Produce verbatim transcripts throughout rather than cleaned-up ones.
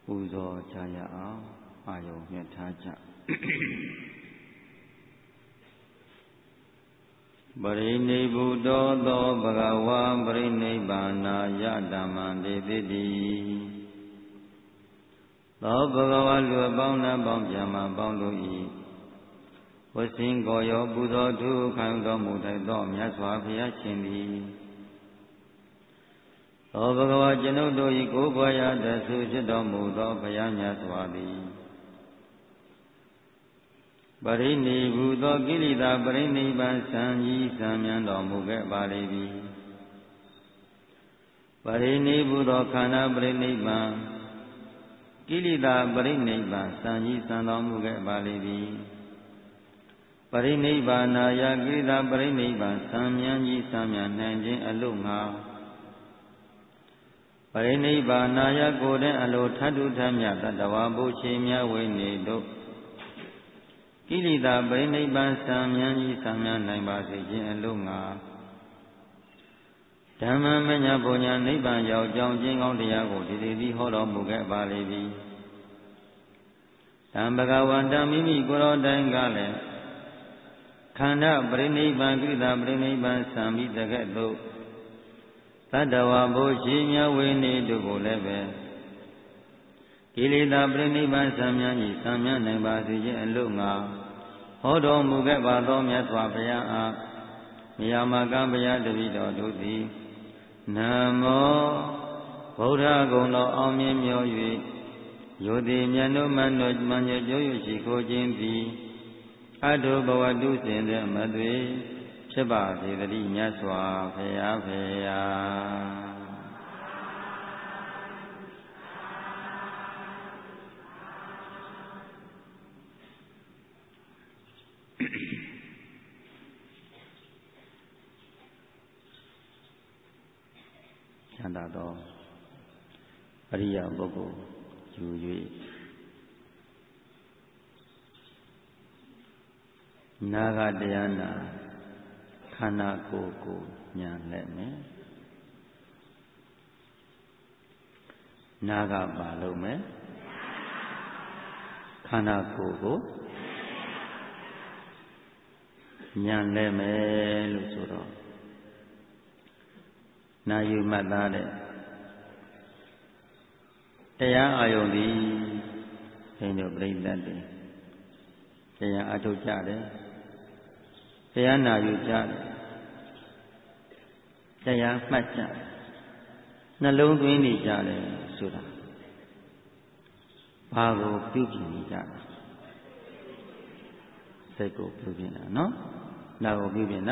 ပူဇော်ကြရအောင်အာယုံမြတ်ထားကြပရိနိဗ္ဗုတောသောဘဂဝါပရိနိဗ္ဗာနာယဓမ္မံဒေတိတိသောဘဂဝါလူအပေါင်းနှံပေါင်းပြမပေါင်းတို့၏ဝဆင်းကိုရောပူဇော်ထုခံတော်မူထိုက်သောမြတ်စွာဘုရားရှင်သည်သောဘဂဝါကျွန်ုပ်တို့၏ကိုယ်ပွားရာတဆူဖြစ်တော်မူသောဘုရားမြတ်စွာသည်ပရိနိဗ္ဗုသောကိလေသာပရိနိဗ္ဗာန်စံကြီးစံမြန်းတော်မူခဲ့ပါလေပြီပရိနိဗ္ဗုသောခန္ဓာပရိနိဗ္ဗာန်ကိလေသာပရိနိဗ္ဗာန်စံကြီးစံတော်မူခဲ့ပါလေပြီပရိနိဗ္ဗာနာယကိလေသာပရိနိဗ္ဗာန်စံမြန်းကြီးစံမြန်းနိုင်ခြင်းအလို့ငါပရိနိဗ္ဗာနာယကိုယ်တဲ့အလိုထတုထမြတ်တတဝါဘုရှိမြဝိနေတို့ကိလေသာပရိနိဗ္ဗာန်စံမြန်းကြီးစံမြန်းနိုင်ပါစေခြင်းအလို့ငါဓမ္မမညာပုညာနိဗ္ဗာန်ရောက်ကြောင်းကျင့်ကောင်းတရားကိုဒီဒီသည်ဟောတော်မူခဲ့ပါလေပြီတံဘဂဝန္တမိမိကိုယ်တော်တိုင်ကလည်းခန္ဓာပရိနိဗ္ဗာန်ကိလေသာပရိနိဗ္ဗာန်စံပြီးတကဲ့သို့သတ္တဝါဘုရှိမြဝိနေတို့ကိုလည်းပဲကိလေသာပရိနိဗ္ဗာန်စံမြန်းကြီးစံမြန်းနိုင်ပါစေခြင်းအလို့ငါဟောတော်မူခဲ့ပါသောမြတ်စွာဘုရားအားမြာမကံဘုရားတပည့်တော်တို့သည်နမောဗုဒ္ဓဂုဏ်တော်အောင်မြင်မြော်၍ယောတိမြတ်တို့မန်တို့မညကျိုးရရှိကိုခြင်းသည်အတုဘဝတုစဉ်တဲ့မသွေဖြစ်ပါစေတည်းမြတ်စွာဘုရားဖေယာချမ်းသာသောအရိယာပုဂ္ဂိုလ်ယူ၍နာဂတရားနာခန္ဓာကိုယ်ကိုညာလက်မယ်နာဂပါလို့မယ်ခန္ဓာကိုယ်ကိုညာလက်မယ်လို့ဆိုတော့နာယူမှတ်သားတဲ့တရားအာယုန်ဒီဘုန်းတို့ပြိဿတ်တွေတရားအထုတ်ကြတယ်တရားနာယူကြတယ်တရားမှတ်ကြတယ်နှလုံးသွင်းနေကြတယ်ဆိုတာဘာကိုပြုပြင်နေကြတာစိတ်ကိုပြုပြင်တာနော်နာကိုပြုပြင်တာ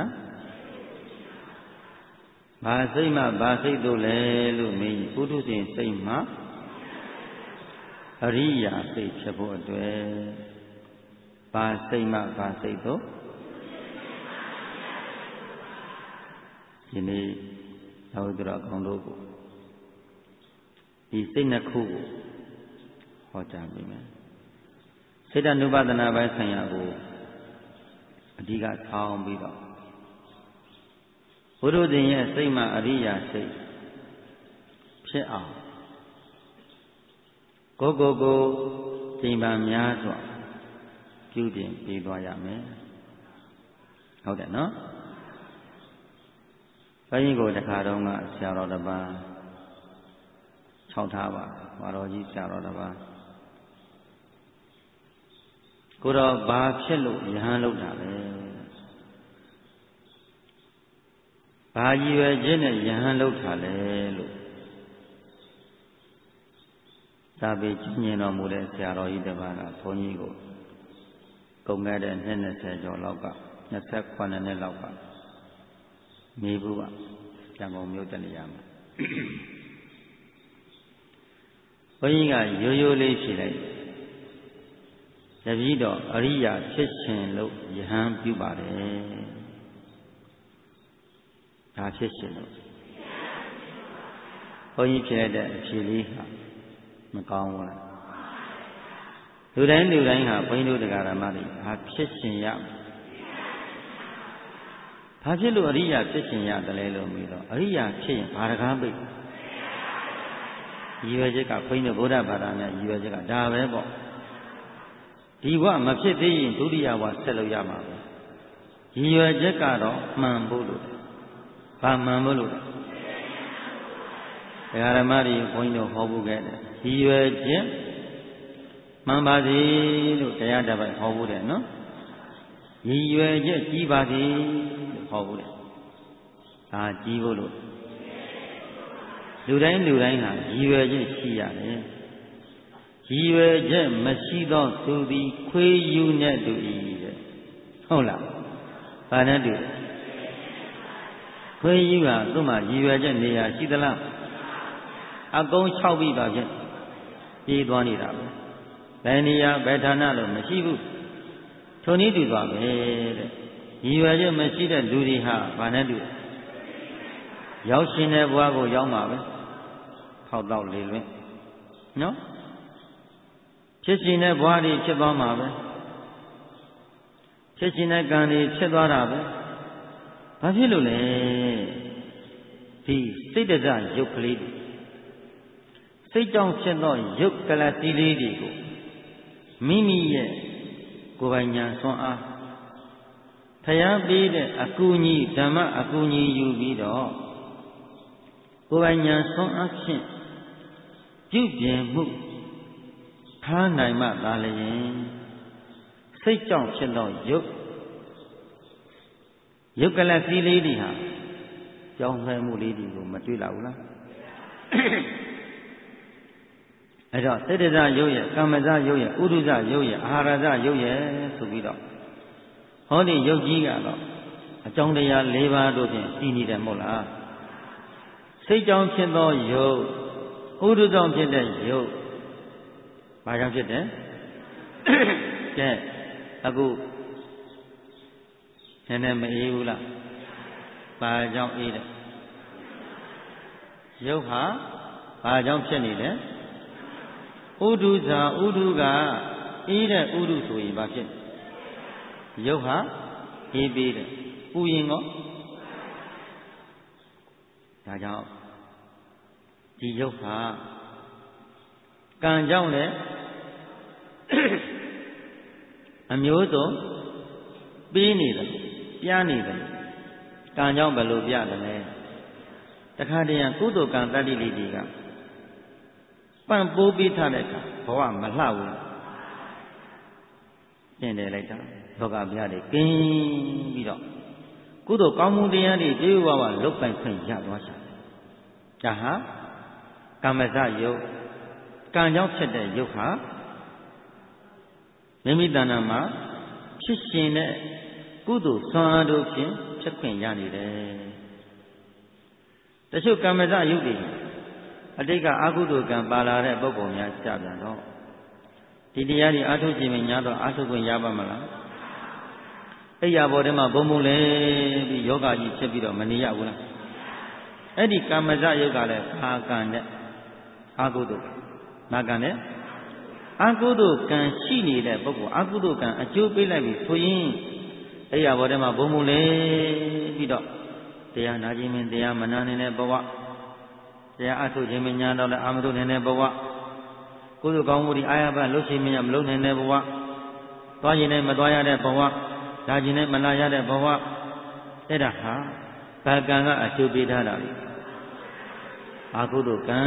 ဘာစိတ်မှဘာစိတ်တို့လဲလို့မေးပုထုဇဉ်စိတ်မှအရိယာစိတ်ဖြစ်ဖို့အတွက်ဘာစိတ်မှဘာစိတ်တို့ဒီနေ့သာဝတ္တရကောင်းတို့ကိုဒီစိတ်နှစ်ခုကိုဟောကြားပေးမယ်စေတ ानु ပဒနာပိုင်းဆိုင်ရာကိုအဓိကဆောင်းပြီးတော့ဘုရုဇင်ရဲ့စိတ်မှအရိယာစိတ်ဖြစ်အောင်ကိုကိုကိုချိန်ပန်များစွာပြုတင်ပေးသွားရမယ်ဟုတ်တယ်နော်ဘုန်းကြီးကိုတခါတော့ကဆရာတော်တစ်ပါးခြောက်ထားပါဘာတော်ကြီးဆရာတော်တစ်ပါးကိုတော့ဘာဖြစ်လို့ယဟန်လုပ်တာလဲဘာကြီးရွယ်ခြင်းနဲ့ယဟန်လုပ်တာလဲလို့သာပေကျင့်မြင်တော်မူတဲ့ဆရာတော်ကြီးတစ်ပါးကဘုန်းကြီးကိုကုန်ခဲ့တဲ့နှစ်၂၀ကျော်လောက်က၂၈နှစ်လောက်ကနေဘူးကရန်ကုန်မြို့တနေရာမှာဘုန်းကြီးကရိုးရိုးလေးဖြေလိုက်တပည့်တော်အရိယာဖြစ်ခြင်းလို့ယဟန်ပြုပါတယ်ဒါဖြစ်ခြင်းလို့ဘုန်းကြီးဖြေလိုက်တဲ့အဖြေလေးဟာမကောင်းဘူးလားလူတိုင်းလူတိုင်းဟာဘုန်းကြီးတို့တရားဓမ္မတွေဘာဖြစ်ခြင်းရဘာဖြစ်လို့အရိယာဖြစ်ခြင်းရတယ်လဲလို့ပြီးတော့အရိယာဖြစ်ရင်ဘာတကားပိတ်ရည်ရွယ်ချက်ကဘုန်းကြီးတို့ဗုဒ္ဓဘာသာများရည်ရွယ်ချက်ကဒါပဲပေါ့ဒီဘဝမဖြစ်သေးရင်ဒုတိယဘဝဆက်လို့ရမှာပဲရည်ရွယ်ချက်ကတော့မှန်ဖို့လို့ဘာမှန်ဖို့လို့ဒကာဓမ္မတွေဘုန်းကြီးတို့ဟောဖို့ခဲ့တယ်ရည်ရွယ်ချက်မှန်ပါစေလို့တရားတစ်ပိုက်ဟောဖို့တယ်နော်ရည်ရွယ်ချက်ကြီးပါစေလို့ဟောဖို့တယ်ဒါကြီးဖို့လို့လူတိုင်းလူတိုင်းဟာရည်ရွယ်ချက်ရှိရတယ်ရည်ရွယ်ချက်မရှိသောသူသည်ခွေးယူနဲ့တူ၏တဲ့ဟုတ်လားဘာနဲ့တူခွေးယူကသူ့မှာရည်ရွယ်ချက်နေရာရှိသလားအကုန်၆ပြီးပါဖြင့်ပြေးသွားနေတာပဲဘယ်နေရာဘယ်ဌာနလို့မရှိဘူးထိုနည်းတူသွားပဲတဲ့ရည်ရွယ်ချက်မရှိတဲ့လူတွေဟာဘာနဲ့တူရောက်ရှင်တဲ့ဘဝကိုရောက်မှာပဲဖောက်တော့လေလွင်နော်ဖြစ်ရှင်တဲ့ဘဝတွေဖြစ်သွားမှာပဲဖြစ်ရှင်တဲ့ကံတွေဖြစ်သွားတာပဲဘာဖြစ်လို့လဲဒီစိတ်တစရုပ်ကလေးတွေစိတ်ကြောင့်ဖြစ်သောရုပ်ကလတိလေးတွေကိုမိမိရဲ့ကိုယ်ပိုင်ဉာဏ်ဆွမ်းအားဖျားပေးတဲ့အကူအညီဓမ္မအကူအညီယူပြီးတော့ကိုယ်ပိုင်ဉာဏ်ဆွမ်းအားဖြင့်ပြုပြင်မှုထားနိုင်မှသာလျှင်စိတ်ကြောင့်ဖြစ်သောရုပ်ရုပ်ကလတ်စီးလေးတွေဟာကြောင်းလဲမှုလေးတွေကိုမတွေ့လာဘူးလားအဲ့တော့စေတဇရုပ်ရဲ့ကမ္မဇရုပ်ရဲ့ဥဒုဇရုပ်ရဲ့အာဟာရဇရုပ်ရဲ့ဆိုပြီးတော့ဟောဒီရုပ်ကြီးကတော့အကြောင်းတရား၄ပါးတို့ဖြင့်တည်နေတယ်မဟုတ်လားစိတ်ကြောင့်ဖြစ်သောရုပ်ဥဒုကြောင့်ဖြစ်တဲ့ရုပ်ဘာကြောင့်ဖြစ်တယ်ကဲအခုနည်းနည်းမအေးဘူးလားဘာကြောင့်အေးတယ်ရုပ်ဟာဘာကြောင့်ဖြစ်နေလဲဥဒုဇာဥဒုကအေးတဲ့ဥဒုဆိုရင်ဘာဖြစ်ရုပ်ဟာအေးပေးတယ်ပူရင်ကောဒါကြောင့်ဒီရုပ်ဟာကံကြောင့်လည်းအမျိုးစုံပေးနေတယ်ပြားနေတယ်ကံကြောင့်ဘယ်လိုပြတယ်လဲတခါတည်းကုသိုလ်ကံတတ္တိလေးတွေကပန့်ပိုးပေးထားတဲ့အခါဘဝမလှဘူးကျင့်တယ်လိုက်တာလောကဗျာတွေကင်းပြီးတော့ကုသိုလ်ကောင်းမှုတရားတွေကျေးဝါးဝါလုတ်ပိုင်ခွင့်ရသွားချင်ဒါဟာကမ္မဇယုတ်ကံကြောင့်ဖြစ်တဲ့ယုတ်ဟာမိမိတဏ္ဍာမှာဖြစ်ရှင်တဲ့ကုသိုလ်ဆွမ်းအားတို့ဖြင့်ဖြစ်ခွင့်ရနေတယ်တချို့ကမ္မဇယုတ်တွေအတိတ်ကအကုသိုလ်ကံပါလာတဲ့ပုဂ္ဂိုလ်များကြပြန်တော့ဒီတရားတွေအာထုခြင်းမညာတော့အာထုခွင့်ရပါမလားအဲ့ရဘောထဲမှာဘုံဘုံလဲပြီးယောဂကြီးဖြစ်ပြီးတော့မနေရဘူးလားအဲ့ဒီကမ္မဇယုတ်ကလည်းအာကံနဲ့အာကုသိုလ်နာကံနဲ့အာကုသိုလ်ကံရှိနေတဲ့ပုဂ္ဂိုလ်အာကုသိုလ်ကံအကျိုးပေးလိုက်ပြီဆိုရင်အဲ့ရဘောထဲမှာဘုံဘုံလဲပြီးတော့တရားနာခြင်းမင်းတရားမနာနေတဲ့ဘဝတရားအထုခြင်းမညာတော့လည်းအာမထုနေတဲ့ဘဝကုသိုလ်ကောင်းမှုတွေအာရပါလှုပ်ရှင်မညာမလုပ်နိုင်တဲ့ဘဝသွားခြင်းနဲ့မသွားရတဲ့ဘဝလာခြင်းနဲ့မလာရတဲ့ဘဝအဲ့ဒါဟာဘာကံကအကျိုးပေးထားတာလဲအာကုသိုလ်ကံ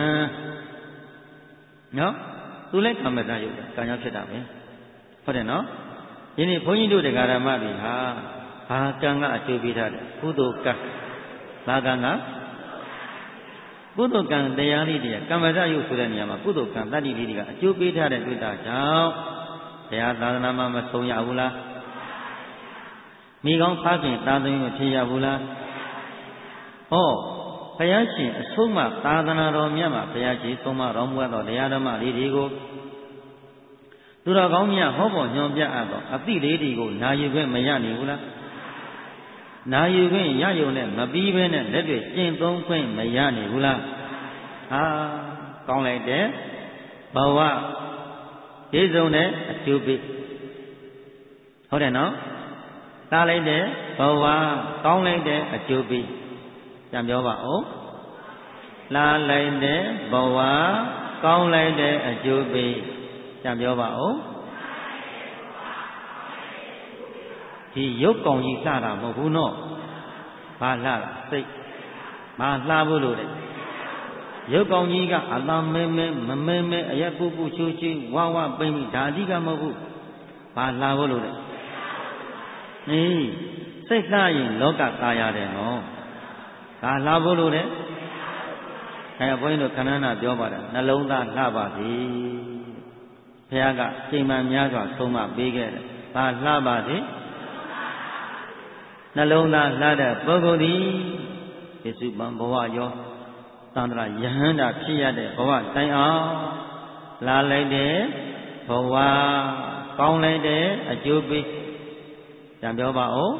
နော်သူလည်းကမ္မဇယုတ်ကံကြောင့်ဖြစ်တာပဲဟုတ်တယ်နော်ဒီနေ့ဘုန်းကြီးတို့တရားဓမ္မတွေဟာဘာကံကအကျိုးပေးထားတယ်ကုသိုလ်ကံဘာကံကကုသိုလ်ကံတရားလေးတွေကမ္မဇယုတ်ဆိုတဲ့နေရာမှာကုသိုလ်ကံတတ္တိလေးတွေကအကျိုးပေးထားတဲ့တွေ့တာကြောင့်ဘုရားသာသနာမှာမဆုံးရဘူးလားမိကောင်းဖခင်သာသမီမဖြစ်ရဘူးလားဟောဘုရားရှင်အဆုံးမသာသနာတော်မြတ်မှာဘုရားရှင်ဆုံးမတော်မူသောတရားဓမ္မလေးတွေကိုသူတော်ကောင်းများဟောပေါ်ညွှန်ပြအပ်သောအသည့်လေးတွေကိုနာယူခွင့်မရနိုင်ဘူးလားနာယူခွင့်ရယုံနဲ့မပြီးဘဲနဲ့လက်တွေ့ကျင့်သုံးခွင့်မရနိုင်ဘူးလားဟာကောင်းလိုက်တယ်ဘဝပြည့်စုံတဲ့အကျိုးပေးဟုတ်တယ်နော်တားလိုက်တယ်ဘဝကောင်းလိုက်တဲ့အကျိုးပေးပြန်ပြောပါဦးလာလိုက်တဲ့ဘဝကောင်းလိုက်တဲ့အကျိုးပေးပြန်ပြောပါဦးဒီရုပ်ကောင်ကြီးလှတာမဟုတ်ဘူးနော်ဘာလှတာစိတ်ဘာလှဖို့လို့လဲရုပ်ကောင်ကြီးကအသာမဲမဲမမဲမဲအရက်ပူပူချူချူဝဝပိမ့်ပြီးဒါအဓိကမဟုတ်ဘူးဘာလှဖို့လို့လဲအေးစိတ်လှရင်လောကตายရတယ်နော်ဒါလှဖို့လို့လဲအဲဘုန်းကြီးတို့ခဏနာပြောပါတယ်နှလုံးသားလှပါစေဘုရားကချိန်မှန်များစွာဆုံးမပေးခဲ့တယ်ဘာလှပါစေနှလုံးသားလှတဲ့ပုဂ္ဂိုလ်သည်ယေစုပံဘဝရောသန္တရာယဟန္တာဖြစ်ရတဲ့ဘဝတိုင်အောင်လာလိုက်တဲ့ဘဝကောင်းလိုက်တဲ့အကျိုးပေးပြန်ပြောပါဦး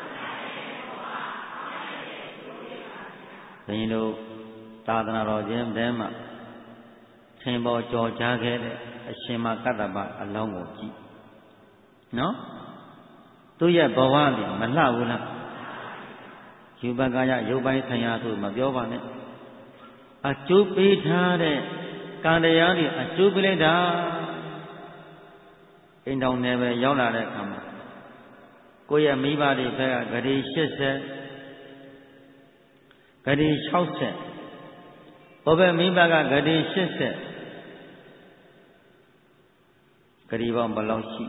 ဘုရင်တို့သာသနာတော်ချင်းတဲမှာသင်ပေါ်ကြော်ကြားခဲ့တဲ့အရှင်မကတ္တပအလောင်းကိုကြည့်နော်သူရဲ့ဘဝကမလှဘူးလားယူပကာယရုပ်ပိုင်းဆိုင်ရာဆိုမပြောပါနဲ့အကျိုးပေးထားတဲ့ကံတရားတွေအကျိုးပေးလိုက်တာအိမ်တော်နယ်ပဲရောက်လာတဲ့အခါမှာကိုယ့်ရဲ့မိဘတွေဘက်ကဂတိ၈၀ဂတိ၆၀ဘုဘမိဘကဂတိ၈၀ဂတိပေါင်းဘယ်လောက်ရှိ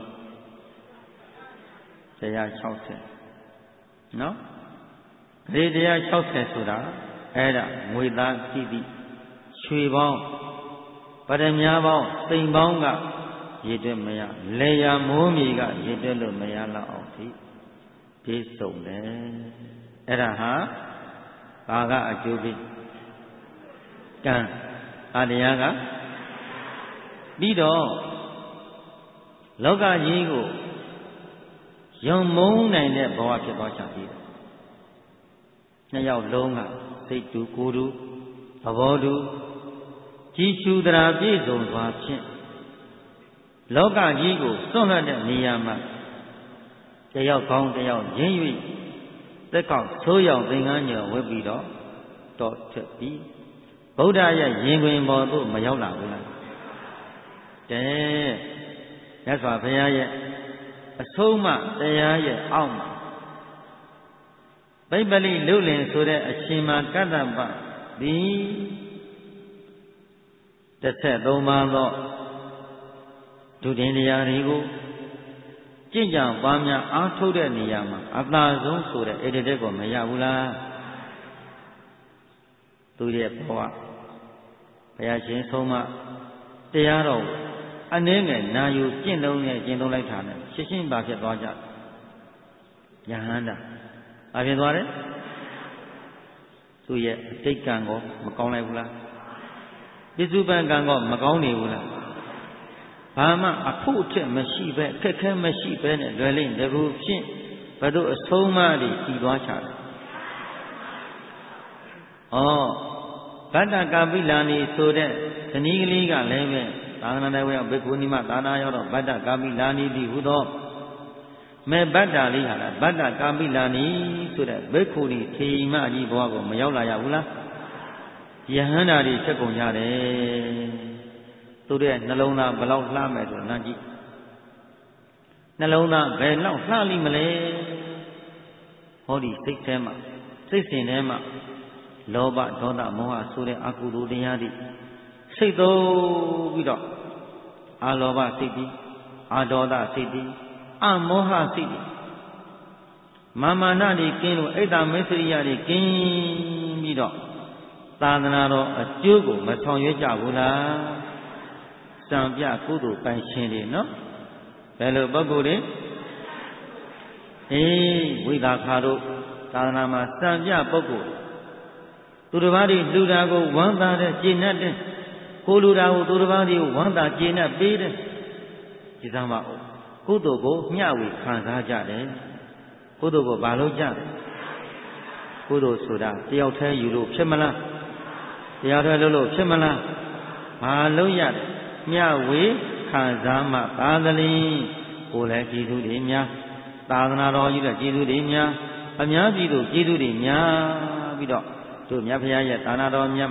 တရား၆၀နော်ဂတိတရား၆၀ဆိုတာအဲ့ဒါငွေသားတိတိရွှေပေါင်းပရမများပေါင်းသိမ်ပေါင်းကရည်တွက်မရလေယာမိုးမြေကရည်တွက်လို့မရတော့အောင်ဒီပြည့်စုံတယ်အဲ့ဒါဟာဘာကအကျိုးပေးကံအာတရားကပြီးတော့လောကကြီးကိုယုံမုန်းနိုင်တဲ့ဘဝဖြစ်သွားချင်ပြီနှစ်ယောက်လုံးကစိတ်တူကိုယ်တူသဘောတူကြည်ချူတရာပြည့်စုံစွာဖြင့်လောကကြီးကိုစွန့်လွတ်တဲ့နေရာမှာတယောက်ကောင်းတယောက်ရင်း၍သက်ကောက်ဆိုးရောက်သင်္ကန်းညော်ဝတ်ပြီးတော့တော့ချက်ပြီးဗုဒ္ဓရဲ့ရင်ခွင်ပေါ်သို့မရောက်လာဘူးလားတဲ့မြတ်စွာဘုရားရဲ့အဆုံးမတရားရဲ့အောက်မှာပိပလိလုလင်ဆိုတဲ့အရှင်မကတ္တပသည်တစ်ဆက်သုံးပါးသောဒုတင်တရားတွေကိုကြင်ကြံပါများအားထုတ်တဲ့နေရာမှာအသာဆုံးဆိုတဲ့ဣတိတက်ကိုမရဘူးလားသူရဲ့ဘဝဘုရားရှင်ဆုံးမတရားတော်အနည်းငယ်နာယူကျင့်သုံးနဲ့ကျင့်သုံးလိုက်တာနဲ့ရှင်းရှင်းပါဖြစ်သွားကြယဟန္တာဘာဖြစ်သွားတယ်သူရဲ့အတိတ်ကံကောမကောင်းလိုက်ဘူးလားပစ္စုပန်ကံကောမကောင်းနေဘူးလားဘာမှအဖို့အထက်မရှိပဲအခက်ခဲမရှိပဲနဲ့လွယ်လိမ့်တကူဖြင့်ဘယ်သူအဆုံးမတွေပြီးသွားချတယ်ဩဗတ္တကာပိလာနီဆိုတဲ့ဇနီးကလေးကလည်းပဲသာသနာတော်ဝေဘိက္ခုနီမသာနာရောက်တော့ဗတ္တကာပိလာနီတိဟူသောမေဗတ္တလေးဟာလားဗတ္တကာပိလာနီဆိုတဲ့ဘိက္ခုနီထေမကြီးဘဝကိုမရောက်လာရဘူးလားယဟန္တာတွေချက်ကုန်ကြတယ်သူတို့ရဲ့နှလုံးသားဘယ်လောက်လှမယ်ဆိုနာကြည့်နှလုံးသားဘယ်လောက်လှလိမ့်မလဲဟောဒီစိတ်ထဲမှာစိတ်စဉ်ထဲမှာလောဘဒေါသမောဟဆိုတဲ့အကုသိုလ်တရားတွေစိတ်သုံးပြီးတော့အာလောဘစိတ်ပြီးအာဒေါသစိတ်ပြီးအမောဟစိတ်ပြီးမာမာနတွေကင်းလို့အိတ်တမေစရိယတွေကင်းပြီးတော့သာသနာတော်အကျိုးကိုမဆောင်ရွက်ကြဘူးလားစံပြကုသိုလ်ပိုင်ရှင်တွေနော်ဘယ်လိုပုဂ္ဂိုလ်တွေအေးဝိသခါတို့သာသနာမှာစံပြပုဂ္ဂိုလ်သူတစ်ပါးတွေလူတာကိုဝမ်းသာတဲ့ကျေနပ်တဲ့ကိုလူတာကိုသူတစ်ပါးတွေကိုဝမ်းသာကျေနပ်ပေးတဲ့ဒီစမ်းပါဦးကုသိုလ်ကိုမျှဝေခံစားကြတယ်ကုသိုလ်ကိုဘာလို့ကြတယ်ကုသိုလ်ဆိုတာတယောက်တည်းယူလို့ဖြစ်မလားတရားတော်လို့လို့ဖြစ်မလားဘာလို့ရတယ်မျှဝေခံစားမှသာသလင်းကိုယ်လည်းကျေးဇူးတွေများသာသနာတော်ကြီးတဲ့ကျေးဇူးတွေများအများပြည်သူကျေးဇူးတွေများပြီးတော့တို့မြတ်ဖရာရဲ့သာနာတော်မြတ်မှာ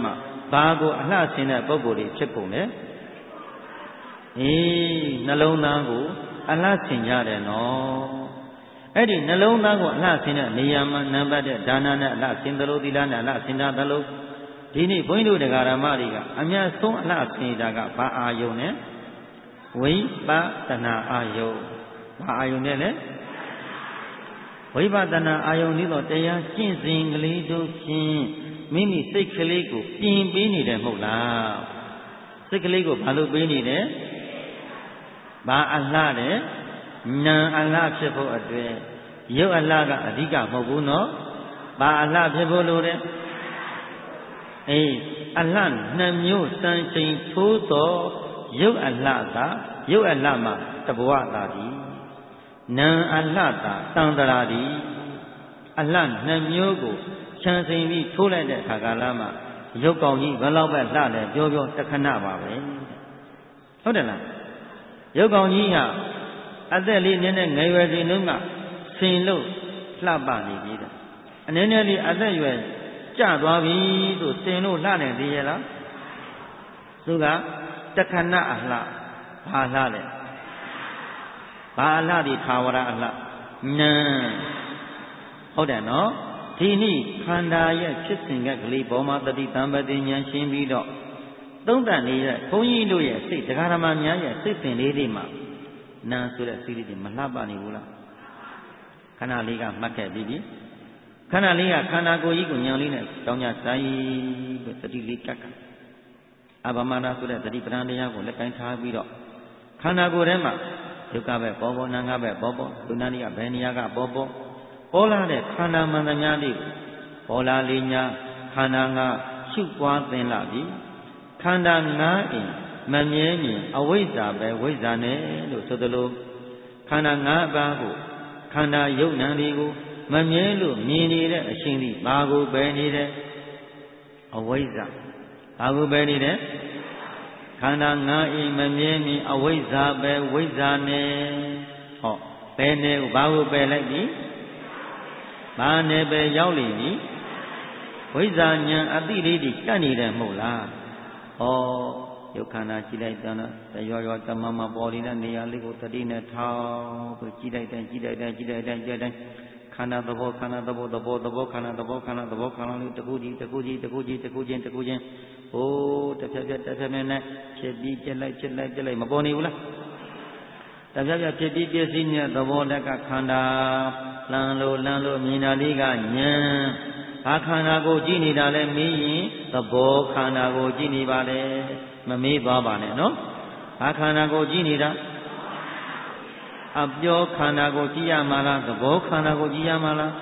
ဘာကိုအလှဆင်းတဲ့ပုဂ္ဂိုလ်တွေဖြစ်ကုန်လဲအေးနှလုံးသားကိုအလှဆင်ရတယ်နော်အဲ့ဒီနှလုံးသားကိုအလှဆင်တဲ့နေရာမှာနံပါတ်တဲ့ဒါနနဲ့အလှဆင်သလိုသီလနဲ့အလှဆင်တာသလိုဒီနေ့ဘုန်းကြီးတို့တရားဓမ္မတွေကအမြတ်ဆုံးအလှဆင်တာကဘာအာယုန်နဲ့ဝိပဿနာအာယုန်ဘာအာယုန်နဲ့လဲဝိပဿနာအာယုန်ဤတော့တရားကျင့်စဉ်ကလေးတို့ဖြင့်မိမိစိတ်ကလေးကိုပြင်ပေးနေတယ်မဟုတ်လားစိတ်ကလေးကိုဘာလို့ပေးနေတယ်ဘာအလှတဲ့နာအလှဖြစ်ဖို့အတွက်ရုပ်အလှကအဓိကမဟုတ်ဘူးနော်ဘာအလှဖြစ်ဖို့လို့တဲ့အေးအလှနှစ်မျိုးစံချိန်ထိုးသောရုပ်အလှကရုပ်အလှမှာတဘဝသာသည်နာအလှသာတန်တရာသည်အလှနှစ်မျိုးကိုချမ်းစိန်ပြီးထိုးလိုက်တဲ့အခါကာလမှာရုပ်ကောင်းကြီးဘယ်လောက်ပဲလှတယ်ပြောပြောတခဏပါပဲဟုတ်တယ်လားရုပ်ကောင်းကြီးဟာအသက်လေးနည်းနည်းငယ်ရွယ်စဉ်တုန်းကဆင်လို့လှပနေပြီတဲ့အနည်းနည်းလေးအသက်ရွယ်ကျသွားပြီဆိုဆင်လို့လှနေသေးရဲ့လားသူကတခဏအလှဘာလှလဲဘာအလှဒီသာဝရအလှနံဟုတ်တယ်နော်ဒီနေ့ခန္ဓာရဲ့ဖြစ်စဉ်ကကလေးပေါ်မှာတတိတံပတိဉာဏ်ရှင်းပြီးတော့သုံးတန်နေတဲ့ဘုန်းကြီးတို့ရဲ့စိတ်တရားဓမ္မများရဲ့စိတ်စဉ်လေးတွေမှာနာဆိုတဲ့စိတ်လေးတွေမလှပနေဘူးလားခဏလေးကမှတ်ခဲ့ပြီးပြီခဏလေးကခန္ဓာကိုယ်ကြီးကိုဉာဏ်လေးနဲ့တောင်းကြဆိုင်ပြီးတတိလေးကတ်ကအဘမနာဆိုတဲ့တတိပဒံတရားကိုလက်ကင်ထားပြီးတော့ခန္ဓာကိုယ်ထဲမှာဒုက္ခပဲပေါ်ပေါ်နာငါပဲပေါ်ပေါ်ဒုနာနိကဘယ်နေရာကပေါ်ပေါ်ပေါ်လာတဲ့ခန္ဓာမှန်သမျှလေးပေါ်လာလေးညာခန္ဓာငါရှုပွားသင်လာပြီခန္ဓာငါအိမ်မမြဲမြင်အဝိဇ္ဇာပဲဝိဇ္ဇာနဲ့လို့ဆိုသလိုခန္ဓာငါးပါးကိုခန္ဓာယုတ်နံတွေကိုမမြဲလို့မြင်နေတဲ့အရှင်ဒီဘာကိုပဲနေတဲ့အဝိဇ္ဇာဘာကိုပဲနေတဲ့ခန္ဓာငါးအိမ်မမြဲမြင်အဝိဇ္ဇာပဲဝိဇ္ဇာနဲ့ဟောဘယ်နဲ့ဘာကိုပဲလိုက်ပြီဘာနဲ့ပဲရောက်လိမ့်ပြီဝိဇ္ဇာဉာဏ်အတိလေးတွေကပ်နေတယ်မဟုတ်လားဩယုတ်ခန္ဓာကြည့်လိုက်တော့တရောရောတမမပေါ်နေတဲ့နေရာလေးကိုတတိနဲ့ထောက်ပြီးကြည့်လိုက်တိုင်းကြည့်လိုက်တိုင်းကြည့်လိုက်တိုင်းကြည့်တိုင်းခန္ဓာသဘောခန္ဓာသဘောသဘောသဘောခန္ဓာသဘောခန္ဓာသဘောခန္ဓာလေးတကူကြီးတကူကြီးတကူကြီးတကူချင်းတကူချင်းဟိုးတစ်ဖြက်ဖြက်တစ်ဖြက်ဖြက်နဲ့ဖြစ်ပြီးပြက်လိုက်ဖြစ်လိုက်ပြက်လိုက်မပေါ်နေဘူးလားတစ်ဖြက်ဖြက်ဖြစ်ပြီးပြည့်စည်နေတဲ့သဘောတက်ကခန္ဓာလမ်းလို့လမ်းလို့မြင်တာလေးကဉာဏ်ဘာခန္ဓာကိုကြည့်နေတာလဲမေးရင်သဘောခန္ဓာကိုကြည့်နေပါလေမမေးသွားပါနဲ့နော်ဘာခန္ဓာကိုကြည့်နေတာအပြောခန္ဓာကိုကြည့်ရမှာလားသဘောခန္ဓာကိုကြည့်ရမှာလား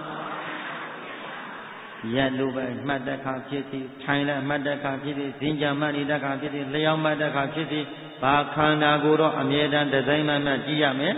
ရက်လိုပဲမှတ်တခါဖြစ်စီထိုင်လည်းမှတ်တခါဖြစ်စီဇင်ကြမှတ်နေတဲ့ခါဖြစ်စီလျောင်းမှတ်တဲ့ခါဖြစ်စီဘာခန္ဓာကိုတော့အမြဲတမ်းဒီဇိုင်းမှတ်ကြည့်ရမယ်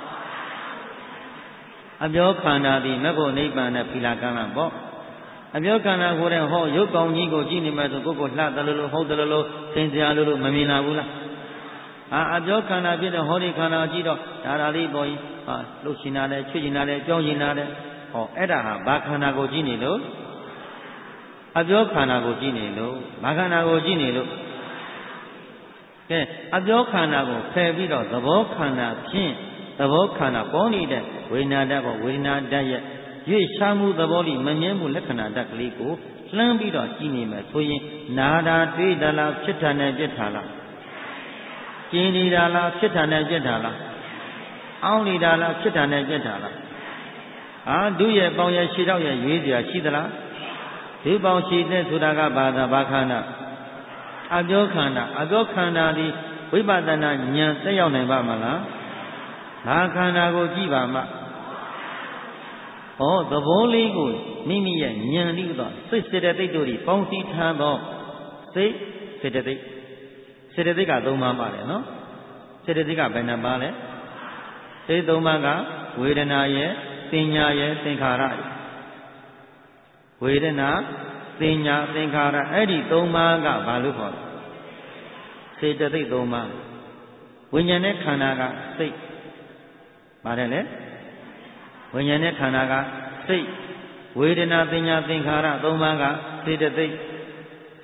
အပြောခန္ဓာသည်မဖို့နိဗ္ဗာန်နဲ့ဖီလာကံလားပေါ့အပြောခန္ဓာကိုယ်တဲ့ဟောရုပ်ကောင်းကြီးကိုကြည့်နေမှဆိုကိုယ်ကိုလှတယ်လို့ဟုတ်တယ်လို့သင်စရာလို့မမြင်လာဘူးလားအာအပြောခန္ဓာဖြစ်တဲ့ဟောဒီခန္ဓာကြည့်တော့ဒါဓာလေးပေါ်ကြီးဟာလှုပ်ရှင်တာလဲချွတ်ရှင်တာလဲကြောင်းရှင်တာလဲဟောအဲ့ဒါဟာဘာခန္ဓာကိုကြည့်နေလို့အပြောခန္ဓာကိုကြည့်နေလို့ဘာခန္ဓာကိုကြည့်နေလို့ကဲအပြောခန္ဓာကိုဖယ်ပြီးတော့သဘောခန္ဓာဖြင့်သဘောခန္ဓာပေါ်နေတဲ့ဝေဒနာဓာတ်ပေါ်ဝေဒနာဓာတ်ရဲ့ရွေ့ရှားမှုသဘောလေးမမြဲမှုလက္ခဏာဓာတ်ကလေးကိုလှမ်းပြီးတော့ကြည့်နေမယ်ဆိုရင်နာတာတွေးတာလားဖြစ်တာနဲ့ပြစ်တာလားကျင်နေတာလားဖြစ်တာနဲ့ပြစ်တာလားအောင်းနေတာလားဖြစ်တာနဲ့ပြစ်တာလားဟာဒုရဲ့ပေါင်ရဲ့ခြေတော့ရဲ့ရွေးစရာရှိသလားဒုပေါင်ခြေတဲ့ဆိုတာကဘာသာဘာခန္ဓာအပြောခန္ဓာအပြောခန္ဓာဒီဝိပဿနာဉာဏ်သက်ရောက်နိုင်ပါမလားဘာခန္ဓာကိုကြည့်ပါမှဩသဘောလေးကိုမိမိရဲ့ဉာဏ်လေးတော့စိတ်စေတသိက်တို့ပေါင်းစည်းထားသောစိတ်စေတသိက်စေတသိက်ကသုံးပါးပါတယ်နော်စေတသိက်ကဘယ်နှပါလဲစိတ်သုံးပါးကဝေဒနာရဲ့သင်ညာရဲ့သင်္ခါရဝေဒနာသင်ညာသင်္ခါရအဲ့ဒီသုံးပါးကဘာလို့ခေါ်လဲစေတသိက်သုံးပါးဝိညာဉ်နဲ့ခန္ဓာကစိတ်ပါတယ်လေဝိညာဉ်နဲ့ခန္ဓာကစိတ်ဝေဒနာသင်ညာသင်္ခါရသုံးပါးကစေတသိက်စိ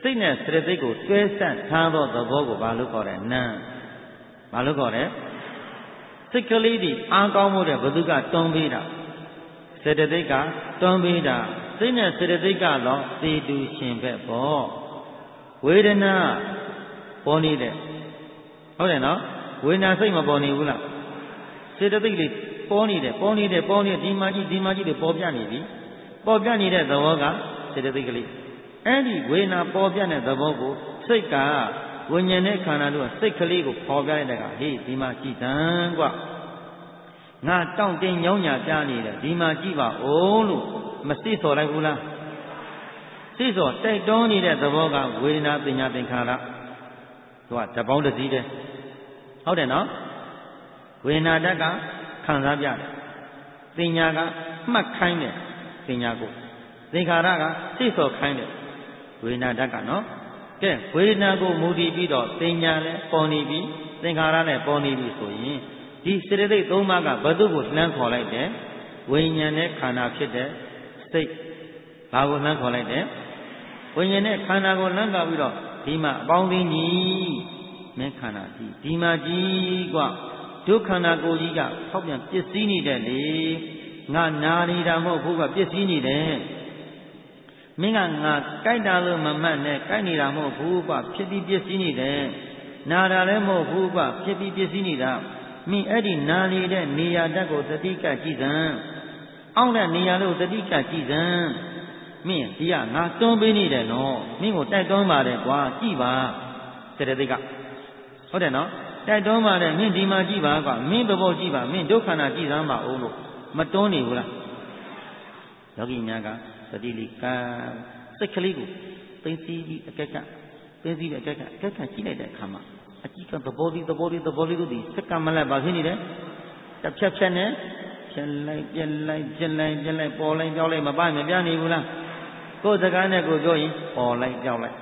စိတ်နဲ့စေတသိက်ကိုတွဲဆက်ထားသောသဘောကိုဘာလို့ခေါ်လဲနာဘာလို့ခေါ်လဲစိတ်ကလေးဒီအားကောင်းမှုတဲ့ဘုသူကတွန်းပေးတာစေတသိက်ကတွန်းပေးတာစိတ်နဲ့စေတသိက်ကတော့သေတူရှင်ပဲပေါ့ဝေဒနာပေါ်နေတဲ့ဟုတ်တယ်နော်ဝေဒနာစိတ်မပေါ်နေဘူးလားစေတသိက်လေးပေါ်နေတယ်ပေါ်နေတယ်ပေါ်နေဒီမှာကြည့်ဒီမှာကြည့်တွေပေါ်ပြနေပြီပေါ်ပြနေတဲ့သဘောကစေတသိက်ကလေးအဲ့ဒီဝေဒနာပေါ်ပြတဲ့သဘောကိုစိတ်ကဝိညာဉ်နဲ့ခန္ဓာတို့ကစိတ်ကလေးကိုပေါ်ပြလိုက်တဲ့ကဟေးဒီမှာကြည့်တန်းကွငါတောင့်တင်းညောင်းညာပြနေတယ်ဒီမှာကြည့်ပါဦးလို့မစိစော်လိုက်ဘူးလားစိစော်တိုက်တွန်းနေတဲ့သဘောကဝေဒနာပညာသင်္ခါရသူကတပေါင်းတစည်းတဲ့ဟုတ်တယ်နော်ဝေဒနာတက်ကခံစားပြတယ်ပညာကမှတ်ခိုင်းတယ်ပညာကိုသင်္ခါရကစိစော်ခိုင်းတယ်ဝေဒနာတက်ကနော်ကဲဝေဒနာကိုမူတည်ပြီးတော့ပညာလည်းပေါ်နေပြီသင်္ခါရလည်းပေါ်နေပြီဆိုရင်ဒီစေတသိက်သုံးပါးကဘယ်သူ့ကိုလှမ်းခေါ်လိုက်တယ်ဝိညာဉ်နဲ့ခန္ဓာဖြစ်တဲ့စိတ်ဘာကိုလှမ်းခေါ်လိုက်တယ်ဝိညာဉ်နဲ့ခန္ဓာကိုလှမ်းခေါ်ပြီးတော့ဒီမှာအပေါင်းအသင်းကြီးမင်းခန္ဓာကြီးဒီမှာကြီးกว่าဒုက္ခန္ဓာကိုယ်ကြီးကဖောက်ပြန်ပစ္စည်းနေတဲ့လေငါနာနေတာမဟုတ်ဘူးကပစ္စည်းနေတယ်မင်းကငါကြိုက်တာလို့မမှတ်နဲ့ကြိုက်နေတာမဟုတ်ဘူးကဖြစ်ပြီးပစ္စည်းနေတယ်နာတာလည်းမဟုတ်ဘူးကဖြစ်ပြီးပစ္စည်းနေတာမင်းအဲ့ဒီနာနေတဲ့နေရာတက်ကိုတတိကကြည့်စမ်းအောင့်တဲ့နေရာလို့တတိကကြည့်စမ်းမင်းဒီကငါတွန်းပေးနေတယ်နော်မင်းကိုတိုက်တွန်းပါတယ်ကွာကြည့်ပါစေတသိက်ကဟုတ်တယ်နော်တိုက်တွန်းပါတယ်မင်းဒီမှာကြည့်ပါကွာမင်းသဘောကြည့်ပါမင်းဒုက္ခနာကြည့်စမ်းပါဦးလို့မတွန်းနေဘူးလားယောဂီများကသတိလေးကစိတ်ကလေးကိုသိသိပြီးအကက်ကသိသိပြီးအကက်ကအကက်ကကြည့်လိုက်တဲ့အခါမှာအကြည့်ကသဘောလေးသဘောလေးသဘောလေးတို့ဒီစက္ကမလက်ပါဖြစ်နေတယ်တစ်ဖြတ်ဖြတ်နဲ့ဖြတ်လိုက်ပြက်လိုက်ပြက်လိုက်ပြက်လိုက်ပေါ်လိုက်ပြောင်းလိုက်မပိုင်မပြနေဘူးလားကိုယ်စကားနဲ့ကိုယ်ပြောရင်ပေါ်လိုက်ပြောင်းလိုက်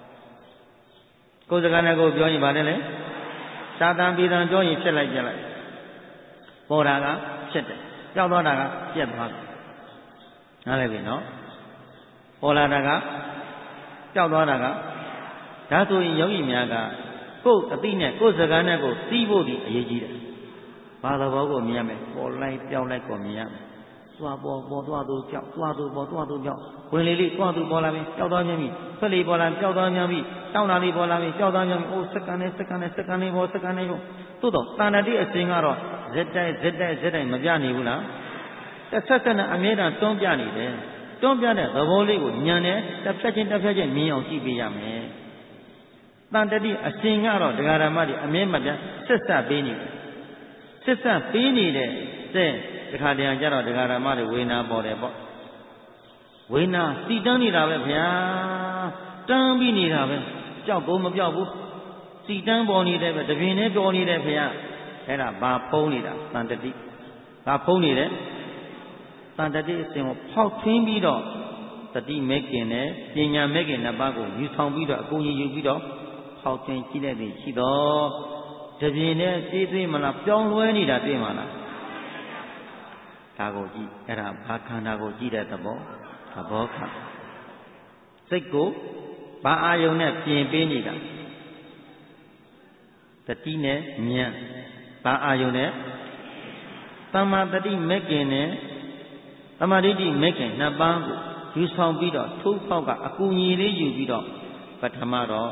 ကိုယ်စကားနဲ့ကိုယ်ပြောရင်ဗာတယ်လေသာတံပြည်တံပြောရင်ဖြစ်လိုက်ပြက်လိုက်ပေါ်တာကဖြစ်တယ်ကြောက်သွားတာကပြက်သွားတယ်နားလည်ပြီနော်ပေါ်လာတာကကြောက်သွားတာကဒါဆိုရင်ယောဂီများကကိုယ်အသိနဲ့ကိုယ်စကားနဲ့ကိုသိဖို့ဒီအရေးကြီးတယ်ဘာသဘောကိုမြင်ရမယ်ပေါ်လိုက်ပြောင်းလိုက်ကိုမြင်ရမယ်သွားပေါ်ပေါ်သွားသူကြောက်သွားသူပေါ်သွားသူကြောက်ဝင်လေလေးသွားသူပေါ်လာပြီကြောက်သွားခြင်းပြီထွက်လေပေါ်လာကြောက်သွားခြင်းပြီတောင်းတာလေးပေါ်လာပြီကြောက်သွားခြင်းပြီအိုးစက္ကန့်နဲ့စက္ကန့်နဲ့စက္ကန့်လေးပေါ်စက္ကန့်လေးပေါ်သို့တော့တဏှာတိအစဉ်ကတော့ဇက်တိုက်ဇက်တိုက်ဇက်တိုက်မပြနေဘူးလားတစ်ဆက်ဆက်နဲ့အမြဲတမ်းတွန်းပြနေတယ်တွန်းပြတဲ့သဘောလေးကိုညံတယ်တစ်ဖြတ်ချင်းတစ်ဖြတ်ချင်းမြင်အောင်ကြည့်ပေးရမယ်တန်တတိအစဉ်ကတော့ဒကာရမတွေအမြဲမပြတ်ဆက်ဆက်ပေးနေတယ်ဆက်ဆက်ပေးနေတဲ့တဲ့တခါတည်းကျတော့ဒကာရမတွေဝေနာပေါ်တယ်ပေါ့ဝေနာစီတန်းနေတာပဲဗျာတန်းပြီးနေတာပဲကြောက်ဖို့မပြောက်ဘူးစီတန်းပေါ်နေတယ်ပဲတပြင်းနဲ့ပေါ်နေတယ်ဗျာအဲ့ဒါဘာဖုံးနေတာတန်တတိဘာဖုံးနေတယ်တန်တတိအစဉ်ကိုဖောက်ထွင်းပြီးတော့တတိမဲခင်နဲ့ပညာမဲခင်နှစ်ပါးကိုယူဆောင်ပြီးတော့အကုန်ကြီးယူပြီးတော့ဖောက်ထွင်းကြည့်လိုက်ပြီးရှိတော့တပြင်းနဲ့သေးသေးမလားပြောင်းလဲနေတာတွေ့မှာလားဒါကိုကြည့်အဲ့ဒါဘာခန္ဓာကိုကြည့်တဲ့သဘောသဘောခန္ဓာစိတ်ကိုဘာအာယုံနဲ့ပြင်ပေးနေတာတတိနဲ့ဉာဏ်ဘာအာယုံနဲ့သမ္မာတတိမဲခင်နဲ့သမာဓိတိမဲခင်နှစ်ပါးကိုယူဆောင်ပြီးတော့ထိုးဖောက်ကအကူအညီလေးယူပြီးတော့ပထမတော့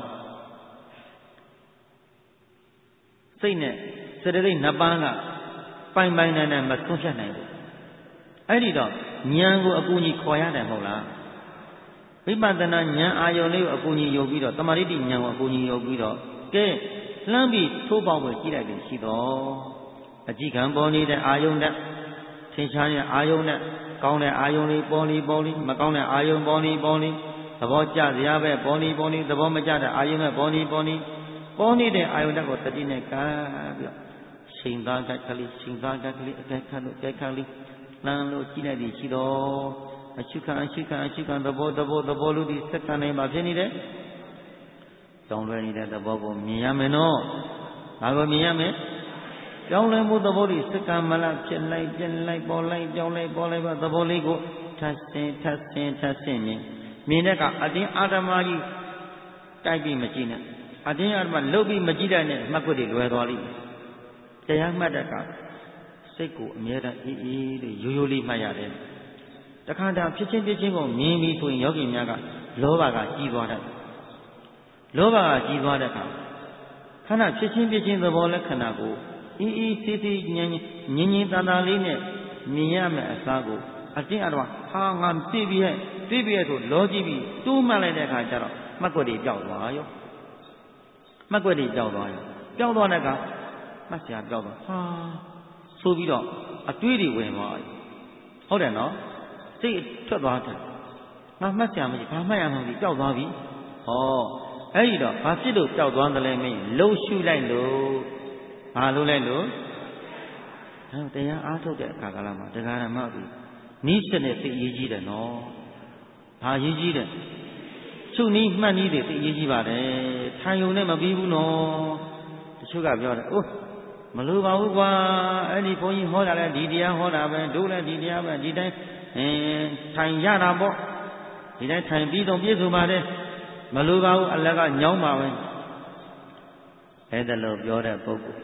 စိတ်နဲ့စေတသိက်နှစ်ပါးကပိုင်ပိုင်နိုင်နိုင်မဆုံးဖြတ်နိုင်ဘူးအဲ့ဒီတော့ဉာဏ်ကိုအကူအညီခေါ်ရတယ်မဟုတ်လားဝိပဿနာဉာဏ်အာယုံလေးကိုအကူအညီယူပြီးတော့သမာဓိတိဉာဏ်ကိုအကူအညီယူပြီးတော့ကဲလှမ်းပြီးထိုးပေါက်ဖို့ကြည့်လိုက်ပြီးရှိတော့အကြည့်ခံပေါ်နေတဲ့အာယုံနဲ့ထင်ရှားတဲ့အာယုံနဲ့ကောင်းတဲ့အာယုံလေးပေါ်လီပေါ်လီမကောင်းတဲ့အာယုံပေါ်လီပေါ်လီသဘောကျစရာပဲပေါ်လီပေါ်လီသဘောမကျတဲ့အာယုံနဲ့ပေါ်လီပေါ်လီပေါ်နေတဲ့အာယုံတက်ကိုတတိနဲ့ကပ်ပြီးတော့ချိန်သားကကလေးချိန်သားကကလေးအကဲခတ်လို့အကဲခတ်လေးလမ်းလို့ကြည့်လိုက်ပြီးရှိတော့အရှုခံအရှုခံအရှုခံသဘောသဘောသဘောလို့ဒီစက္ကန့်တိုင်းမှာဖြစ်နေတယ်ကြောင်းလွယ်နေတဲ့သဘောကိုမြင်ရမယ်နော်ဒါကိုမြင်ရမယ်ကြောင်းလွယ်မှုသဘောဒီစက္ကန့်မလားဖြစ်လိုက်ပြက်လိုက်ပေါ်လိုက်ကြောင်းလိုက်ပေါ်လိုက်ပါသဘောလေးကိုထပ်ဆင်းထပ်ဆင်းထပ်ဆင်းမြင်မြင်တဲ့ကအတင်းအာဓမ္မကြီးတိုက်ပြီးမကြည့်နဲ့အတင်းအဓမ္မလှုပ်ပြီးမကြည့်တဲ့နဲ့မှတ်ခွက်တွေလွယ်သွားလိမ့်မယ်တရားမှတ်တဲ့ကစိတ်ကိုအမြဲတမ်းအေးအေးလေးရိုးရိုးလေးမှတ်ရတယ်တခါတည်းဖြစ်ချင်းဖြစ်ချင်းကိုမြင်ပြီးဆိုရင်ယောဂီများကလောဘကကြီးသွားတယ်လောဘကကြီးသွားတဲ့အခါခန္ဓာဖြစ်ချင်းဖြစ်ချင်းသဘောလက္ခဏာကိုအေးအေးသေးသေးငြင်းငြင်းငြင်းတန်တန်လေးနဲ့မြင်ရမယ်အစားကိုအတင်းအဓမ္မဟာငါသိပြီးရဲ့သိပြီးရဲ့ဆိုလောကြည့်ပြီးတူးမှတ်လိုက်တဲ့အခါကျတော့မှတ်ကွက်တွေပျောက်သွားရောမှတ်ကွက်တွေပျောက်သွားရောပျောက်သွားတဲ့အခါမှတ်စရာပျောက်သွားဟာဆိုပြီးတော့အတွေးတွေဝင်သွားဟုတ်တယ်နော်စိတ်ထွက်သွားတယ်ငါမှတ်စရာမရှိဘာမှတ်ရမှမသိပျောက်သွားပြီဟောအဲ့ဒီတော့ဘာဖြစ်လို့ပျောက်သွားသလဲမင်းလှုပ်ရှုလိုက်လို့ဘာလို့လိုက်လို့တရားအားထုတ်တဲ့အခါကလာမှာတရားဓမ္မပြီးနီးစက်နဲ့သိရေးကြီးတယ်နော်ဘာရေးကြီးတယ်ချုပ်နီးမှတ်နီးတွေသိရေးကြီးပါတယ်ထိုင်ုံနဲ့မပြီးဘူးနော်တချို့ကပြောတယ်အိုးမလိုပါဘူးကွာအဲ့ဒီဘုန်းကြီးဟောတာလဲဒီတရားဟောတာပဲတို့လည်းဒီတရားပဲဒီတိုင်းအင်းထိုင်ရတာပေါ့ဒီတိုင်းထိုင်ပြီးတော့ပြည့်စုံပါတယ်မလိုပါဘူးအလကညောင်းပါပဲအဲ့ဒါလို့ပြောတဲ့ပုဂ္ဂိုလ်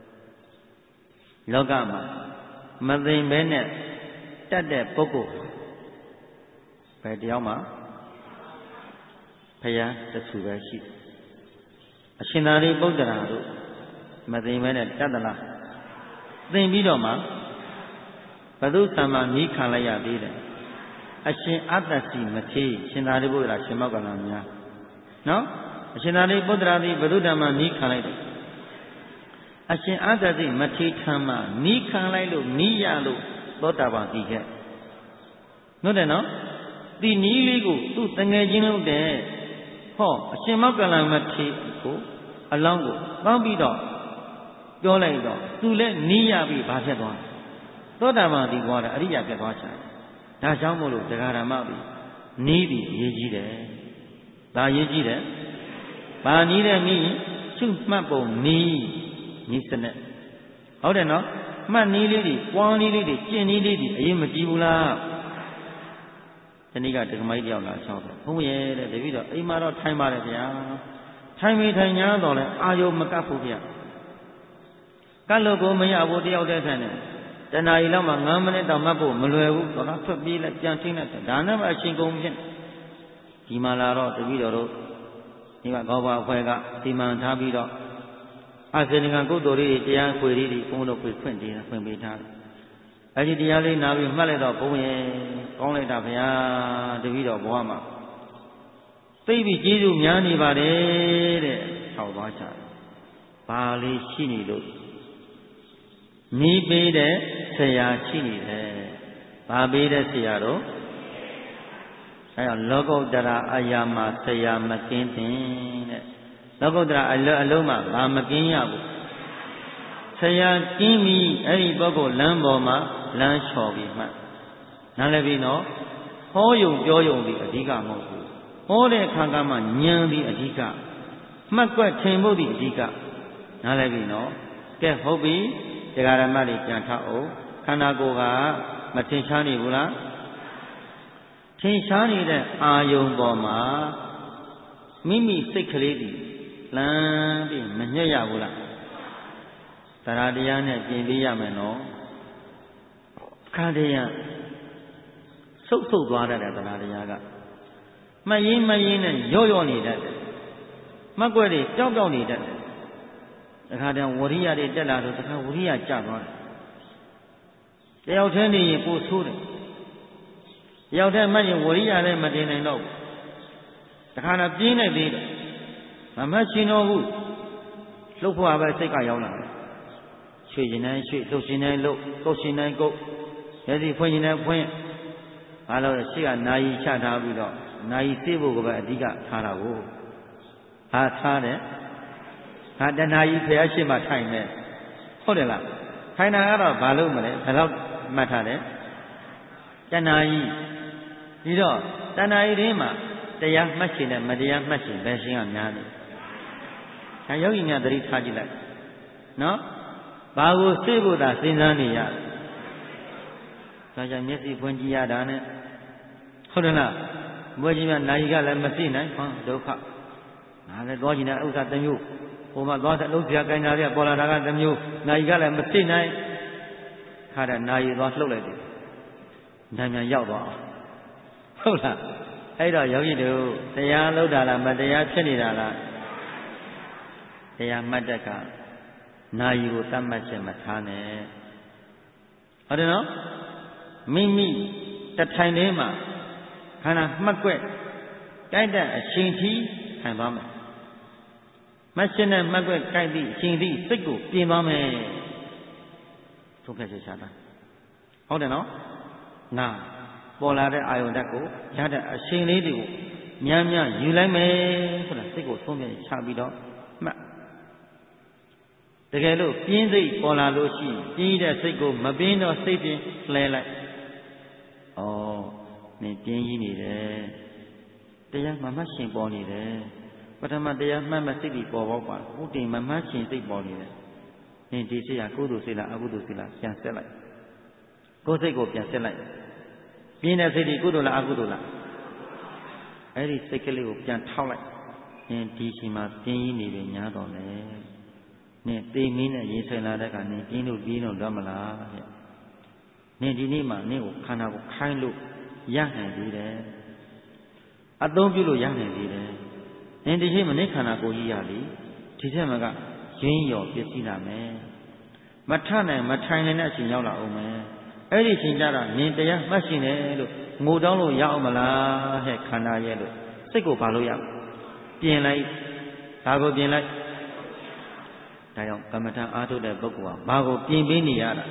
လောကမှာမသိမ့်ပဲနဲ့တတ်တဲ့ပုဂ္ဂိုလ်ဘယ်တရားမှာဖယားတဆူပဲရှိအရှင်သာရိပုတ္တရာတို့မသိမ့်ပဲနဲ့တတ်သလားသိပြီးတော့မှဘုသူသံမှာမိခံလိုက်ရသေးတယ်အရှင်အတ္တစီမထေရရှင်သာရိပုတ္တရာရှင်မောက္ကလများနော်အရှင်သာရိပုတ္တရာသည်ဘုသူဓမ္မမိခံလိုက်တယ်အရှင်အတ္တစီမထေရထံမှာမိခံလိုက်လို့မိရလို့သောတာပန်တည်ခဲ့ဟုတ်တယ်နော်ဒီနီးလေးကိုသူ့တငယ်ချင်းလုပ်တယ်ဟောအရှင်မောက္ကလမထေရကိုအလောင်းကိုတောင်းပြီးတော့ပြောလိုက်တော့သူလည်းနီးရပြီးဘာဖြစ်သွားသောတာပန်တည်သွားတယ်အရိယာဖြစ်သွားချင်ဒါကြောင့်မို့လို့တရားဓမ္မပြီးနီးပြီးရေးကြီးတယ်ဒါရေးကြီးတယ်ဘာနီးတဲ့နီးချုပ်မှတ်ပုံနီးနီးစနစ်ဟုတ်တယ်နော်မှတ်နီးလေးတွေပွားနီးလေးတွေကျင့်နီးလေးတွေအရင်မကြည့်ဘူးလားဒီနေ့ကဒကမကြီးတယောက်လာချောင်းတယ်ဘုန်းရဲ့တဲ့တပည့်တော်အိမ်မှာတော့ထိုင်ပါတယ်ဗျာထိုင်မိထိုင်ညာတော့လဲအာယုံမကပ်ဘူးဗျာကတ်လို့ကိုမရဘူးတယောက်တည်းထိုင်တယ်တဏှာကြီးလောက်မှငါးမိနစ်တော့မှတ်ဖို့မလွယ်ဘူးတော့လားထွက်ပြေးလိုက်ပြန်ထိလိုက်ဒါနဲ့မှအချိန်ကုန်ဖြစ်ဒီမှာလာတော့တပည့်တော်တို့ဒီမှာကောဘာအဖွဲ့ကဒီမှန်ထားပြီးတော့အာဇေနကကုသိုလ်လေးတရားခွေလေးတွေဘုန်းတော်ခွေဖွင့်တယ်ဖွင့်ပေးထားတယ်အဲဒီတရားလေးနာပြီးမှတ်လိုက်တော့ဘုန်းရဲ့ကောင်းလိုက်တာဗျာတပည့်တော်ဘဝမှာသိပြီးကျေးဇူးများနေပါတယ်တဲ့ထောက်သွားချတယ်ဘာလေးရှိနေလို့နီးပေးတဲ့ဆရာရှိနေတယ်ဘာပေးတဲ့ဆရာတော့အဲဒါလောကုတ္တရာအရာမှာဆရာမကင်းတင်တဲ့လောကုတ္တရာအလုံးအလုံးမှာဘာမကင်းရဘူးဆရာကင်းပြီးအဲ့ဒီပုဂ္ဂိုလ်လမ်းပေါ်မှာလမ်းလျှော်ပြီးမှနားလည်ပြီနော်ဟောယုံပြောယုံပြီးအဓိကမဟုတ်ဘူးဟောတဲ့အခါကမှဉာဏ်ပြီးအဓိကမှတ်ကွက်ထင်ဖို့ဒီအဓိကနားလည်ပြီနော်ကဲဟုတ်ပြီတရားဓမ္မတွေပြန်ထောက်အောင်ခန္ဓာကိုယ်ကမထင်ရှားနေဘူးလားထင်ရှားနေတဲ့အာယုံပေါ်မှာမိမိစိတ်ကလေးဒီလမ်းပြီးမညှက်ရဘူးလားတရားတရားနဲ့ပြင်ပေးရမယ်နော်ခန္ဓာရဆုတ်ဆုတ်သွားတတ်တဲ့တရားတရားကမရင်းမရင်းနဲ့ရော့ရော့နေတတ်တယ်မှတ်ွက်တွေပျောက်ပျောက်နေတတ်တယ်တခါတည်းဝရိယတွေတက်လာတော့တခါဝရိယကျသွားတယ်တယောက်တည်းနေရင်ပိုဆိုးတယ်တယောက်တည်းမှတ်ရင်ဝရိယလည်းမတင်နိုင်တော့ဘူးတခါတော့ပြင်းနေသေးတယ်မမှတ်ရှင်တော့ဘူးလှုပ်ဖို့ပဲစိတ်ကရောက်လာတယ်ရွှေရှင်တိုင်းရွှေလှုပ်ရှင်တိုင်းလှုပ်ကုတ်ရှင်တိုင်းကုတ်ရည်စီဖွင့်ရှင်တိုင်းဖွင့်ဘာလို့လဲရှေ့ကနာယီချထားပြီးတော့နာယီသိဖို့ကပဲအဓိကထားတာကိုဟာထားတယ်ဟာတဏှာကြီးဖျားရှိမှထိုင်မယ်ဟုတ်တယ်လားထိုင်တာကတော့ဘာလို့မလဲဘယ်တော့မှတ်ထားတယ်တဏှာကြီးဒီတော့တဏှာကြီးရင်းမှာတရားမှတ်ရှင်နဲ့မတရားမှတ်ရှင်ဘယ်ရှင်ကများလဲအဲယောဂီများသတိထားကြည့်လိုက်နော်ဘာကိုစိတ်ဖို့သာစဉ်းစားနေရဒါကြောင့်မျက်စိဖွင့်ကြည့်ရတာနဲ့ဟုတ်တယ်လားဘွယ်ကြီးကနာယီကလည်းမသိနိုင်ဟောဒုက္ခငါလည်းသွားကျင်တဲ့ဥစ္စာတစ်မျိုးဟိုမှာသွားတဲ့လုံးစရာကိုင်းတာတွေကပေါ်လာတာကတစ်မျိုးနိုင်ကလည်းမသိနိုင်ခါတဲ့နိုင်သွားလှုပ်လိုက်တယ်ညံညံရောက်သွားဟုတ်လားအဲ့တော့ယောဂီတို့တရားလုပ်တာလားမတရားဖြစ်နေတာလားတရားမှတ်တဲ့ကနာယီကိုတတ်မှတ်ချက်မထားနဲ့ဟုတ်တယ်နော်မိမိတထိုင်လေးမှာခန္ဓာမှတ်ွက်တိုက်တဲ့အချိန်ထိထိုင်သွားမယ်မရှင်းတဲ့မှတ်ွက်ကြိုက်သည့်အချိန်ထိစိတ်ကိုပြင်သွားမယ်သုံးဖြတ်ချက်ချတာဟုတ်တယ်နော်ငါပေါ်လာတဲ့အာယုန်ဓာတ်ကိုရတဲ့အချိန်လေးတွေကိုများများယူလိုက်မယ်ဆိုတာစိတ်ကိုသုံးဖြတ်ချပြီးတော့မှတ်တကယ်လို့ပြင်းစိတ်ပေါ်လာလို့ရှိပြင်းတဲ့စိတ်ကိုမပြင်းတော့စိတ်ပြင်းလှဲလိုက်ဩနင်ပြင်းကြီးနေတယ်တရားမမှတ်ရှင်ပေါ်နေတယ်ပထမတရားမှတ်မှစိတ်ပြီးပေါ်ပေါက်ပါဟုတ်တယ်မမှတ်ရှင်စိတ်ပေါ်နေတယ်နင်ဒီစိတ်ဟာကုသိုလ်စိတ်လားအကုသိုလ်စိတ်လားပြန်ဆက်လိုက်ကိုယ်စိတ်ကိုပြန်ဆက်လိုက်ပြင်းတဲ့စိတ်ဒီကုသိုလ်လားအကုသိုလ်လားအဲ့ဒီစိတ်ကလေးကိုပြန်ထောက်လိုက်နင်ဒီချိန်မှာပြင်းကြီးနေပြီညားတော်လေနင်သိမင်းနဲ့ရေဆိုင်လာတဲ့ကနင်ပြင်းလို့ပြင်းတော့တော့မလားတဲ့နင်ဒီနေ့မှနင်ကိုခန္ဓာကိုခိုင်းလို့ရနိုင်သေးတယ်အသုံးပြုလို့ရနိုင်သေးတယ်နင်ဒီချိန်မှာနင်ခန္ဓာကိုကြီးရလေဒီချက်မှာကရင်းရော်ပြည့်စည်လာမယ်မထနိုင်မထိုင်နိုင်တဲ့အချိန်ရောက်လာအောင်မယ်အဲ့ဒီချိန်ကျတော့နင်တရားမှတ်ရှင်တယ်လို့ငိုတောင်းလို့ရအောင်မလားဟဲ့ခန္ဓာရဲ့လို့စိတ်ကိုဘာလို့ရပြင်လိုက်ဒါကိုပြင်လိုက်ဒါကြောင့်ကမ္မထအားထုတ်တဲ့ပုဂ္ဂိုလ်ဟာဘာကိုပြင်ပေးနေရတာ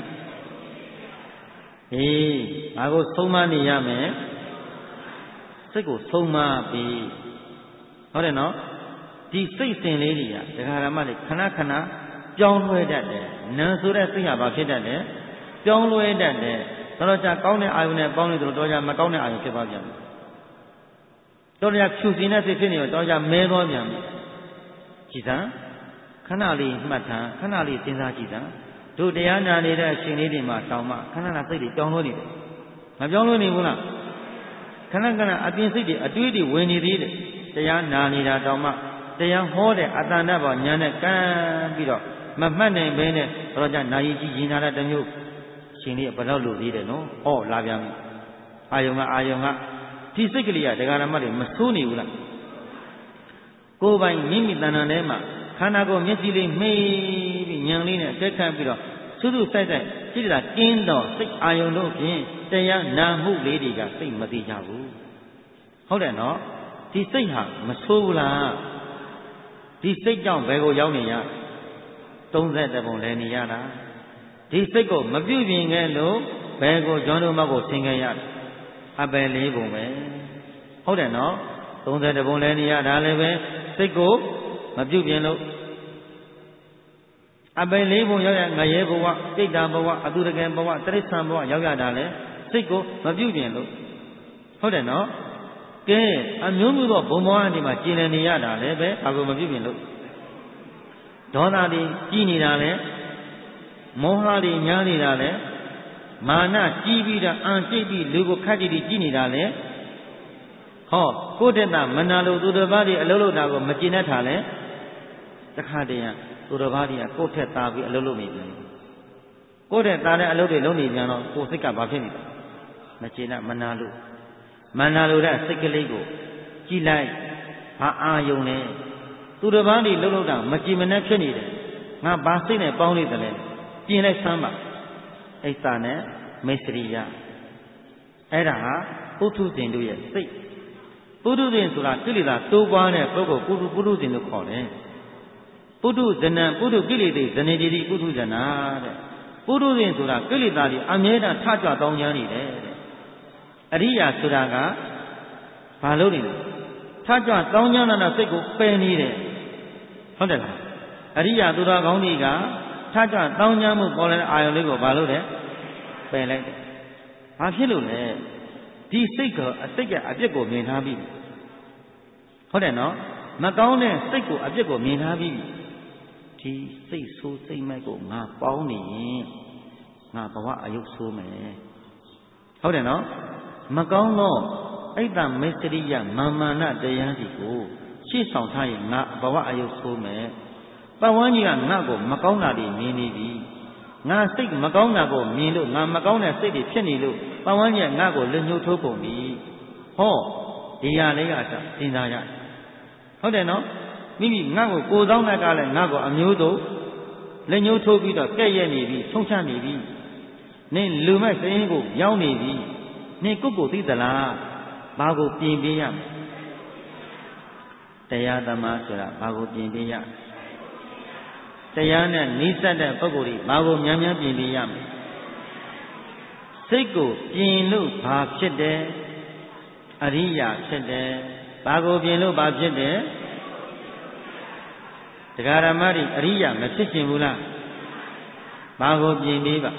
အေးဘာကိုဆုံးမနေရမယ်စိတ်ကိုဆုံးမပြီးဟုတ်တယ်နော်ဒီစိတ်စဉ်လေးတွေကဒကာရမတွေခဏခဏပြောင်းလဲတတ်တယ်နာဆိုတဲ့စိတ်ဟာဘာဖြစ်တတ်တယ်ပြောင်းလဲတတ်တယ်တော်ကြကောင်းတဲ့အာယုန်နဲ့ပေါင်းနေတယ်တော်ကြမကောင်းတဲ့အာယုန်ဖြစ်သွားပြန်တယ်တော်ကြဖြူစင်တဲ့စိတ်ဖြစ်နေတော့တော်ကြမဲသွားပြန်ပြီကြည်စမ်းခဏလေးမှတ်ထားခဏလေးစဉ်းစားကြည့်စမ်းတို့တရားနာနေတဲ့အချိန်လေးတွေမှာတောင်းမှခဏခဏစိတ်တွေပြောင်းလဲနေတယ်မပြောင်းလဲနေဘူးလားခဏခဏအပြင်စိတ်တွေအတွေးတွေဝင်နေသေးတယ်တရားနာနေတာတောင်းမှတရားဟောတဲ့အတန်တဘောညာနဲ့ကမ်းပြီးတော့မမှတ်နိုင်ဘဲနဲ့တော့ကြနာယီကြီးရင်နာတဲ့တမျိုးအချိန်လေးဘယ်တော့လို့သေးတယ်နော်ဟောလာပြန်ပြီအာယုံကအာယုံကဒီစိတ်ကလေးကဒကာရမတွေမဆိုးနေဘူးလားကိုယ်ပိုင်မိမိတဏ္ဍာထဲမှာခန္ဓာကိုယ်မျက်စိလေးမှိပြီးဉာဏ်လေးနဲ့တက်ခတ်ပြီးတော့သုသုဆိုင်ဆိုင်စိတ်ဓာတ်ကင်းတော့စိတ်အာယုံတို့ဖြင့်တရားနာမှုလေးတွေကစိတ်မသိကြဘူးဟုတ်တယ်နော်ဒီစိတ်ဟာမဆိုးဘူးလားဒီစိတ်ကြောင့်ဘယ်ကိုရောက်နေရသုံးသက်တဲ့ပုံလဲနေရတာဒီစိတ်ကိုမပြုပြင်ခဲ့လို့ဘယ်ကိုကျွမ်းတို့မကိုဆင်ခဲ့ရအပယ်လေးပုံပဲဟုတ်တယ်နော်သုံးသက်တဲ့ပုံလဲနေရတာလည်းပဲစိတ်ကိုမပြုပြင်လို့အပယ်လေးပုံရောက်ရငရဲဘဝစိတ်တာဘဝအတုရကံဘဝတိရစ္ဆာန်ဘဝရောက်ရတာလေစိတ်ကိုမပြုပြင်လို့ဟုတ်တယ်နော်ကဲအမျိုးမျိုးသောဘုံဘဝအနေမှာကျင်လည်နေရတာလေပဲဘာကိုမပြုပြင်လို့ဒေါသတွေကြီးနေတာလေမောဟတွေညားနေတာလေမာနကြီးပြီးတော့အံကျိတ်ပြီးလူကိုခတ်ကြည့်ပြီးကြီးနေတာလေဟောကိုယ့်တက်တာမနာလို့သူတစ်ပါးတွေအလုံးလုံးတာကိုမကျင်တတ်တာလေတခါတည်းကသူတစ်ပါးတွေကကိုယ့်ထက်သားပြီးအလုံးလုံးနေပြန်ကိုယ့်ထက်သားတဲ့အလုံးတွေလုံးနေပြန်တော့ကိုယ်စိတ်ကဘာဖြစ်နေလဲမကျင်တတ်မနာလို့မနာလို့တဲ့စိတ်ကလေးကိုကြည်လိုက်ဘာအာယုံလဲသူတစ်ပါးတွေလုံးလုံးတာမကြည်မနဲ့ဖြစ်နေတယ်ငါဘာစိတ်နဲ့ပေါင်းနေတယ်လဲကျင်လိုက်ဆမ်းပါအိစ္ဆာနဲ့မိတ်ဆွေရအဲ့ဒါဟာပုထုဇဉ်တို့ရဲ့စိတ်ပုထုဇဉ်ဆိုတာကိလေသာတိုးပွားတဲ့ပုဂ္ဂိုလ်ပုထုပုထုဇဉ်လို့ခေါ်တယ်ပုထုဇဏံပုထုကိလေသာဇနေတိတိပုထုဇဏတဲ့ပုထုဇဉ်ဆိုတာကိလေသာတွေအမြဲတမ်းထကြွတောင်းကြနေတယ်တဲ့အရိယာဆိုတာကဘာလို့နေလဲထကြွတောင်းကြတဲ့စိတ်ကိုပယ်နေတယ်ဟုတ်တယ်လားအရိယာသူတော်ကောင်းတွေကထကြွတောင်းကြမှုပေါ်လာတဲ့အာယုလေးကိုဘာလို့လဲပယ်လိုက်တယ်ဘာဖြစ်လို့လဲဒီစိတ်ကအစိတ်ကအပြစ်ကိုမြင်ထားပြီဟုတ်တယ်နော်မကောင်းတဲ့စိတ်ကိုအပြစ်ကိုမြင်ထားပြီဒီစိတ်ဆိုးစိတ်မိုက်ကိုငါပေါင်းနေရင်ငါဘဝအယုတ်ဆိုးမယ်ဟုတ်တယ်နော်မကောင်းသောအိတ်တမစ္စရိယမာမာနတရားစီကိုရှရှေ့ဆောင်ထားရင်ငါဘဝအယုတ်ဆိုးမယ်ပတ်ဝန်းကျင်ကငါ့ကိုမကောင်းတာတွေမြင်နေပြီငါစိတ်မကောင်းတာကိုမြင်လို့ငါမကောင်းတဲ့စိတ်တွေဖြစ်နေလို့ပတ်ဝန်းကျင်ကငါ့ကိုလွညှိုးထိုးပုံပြီဟောဒီဟာလေးကအစစဉ်းစားရတယ်ဟုတ်တယ်နော်မိမိငါ့ကိုကိုယ်ဆောင်တဲ့ကလည်းငါ့ကိုအမျိုးစုံလက်ညှိုးထိုးပြီးတော့ကဲ့ရဲ့နေပြီထုံချနေပြီနင်လူမဲ့စရင်ကိုရောက်နေပြီနင်ကိုယ့်ကိုသိသလားဘာကိုပြင်ပေးရမလဲတရားသမားဆိုတာဘာကိုပြင်ပေးရတရားနဲ့နိစ္စတဲ့ပုဂ္ဂိုလ်တွေဘာကိုများများပြင်ပေးရမလဲစိတ်ကိုပြင်လို့ဘာဖြစ်တယ်အရိယာဖြစ်တယ်ဘာကိုပြင်လို့ဘာဖြစ်တယ်တရားဓမ္မတွေအရိယာမဖြစ်ရှင်ဘူးလားဘာကိုပြင်ပေးပါ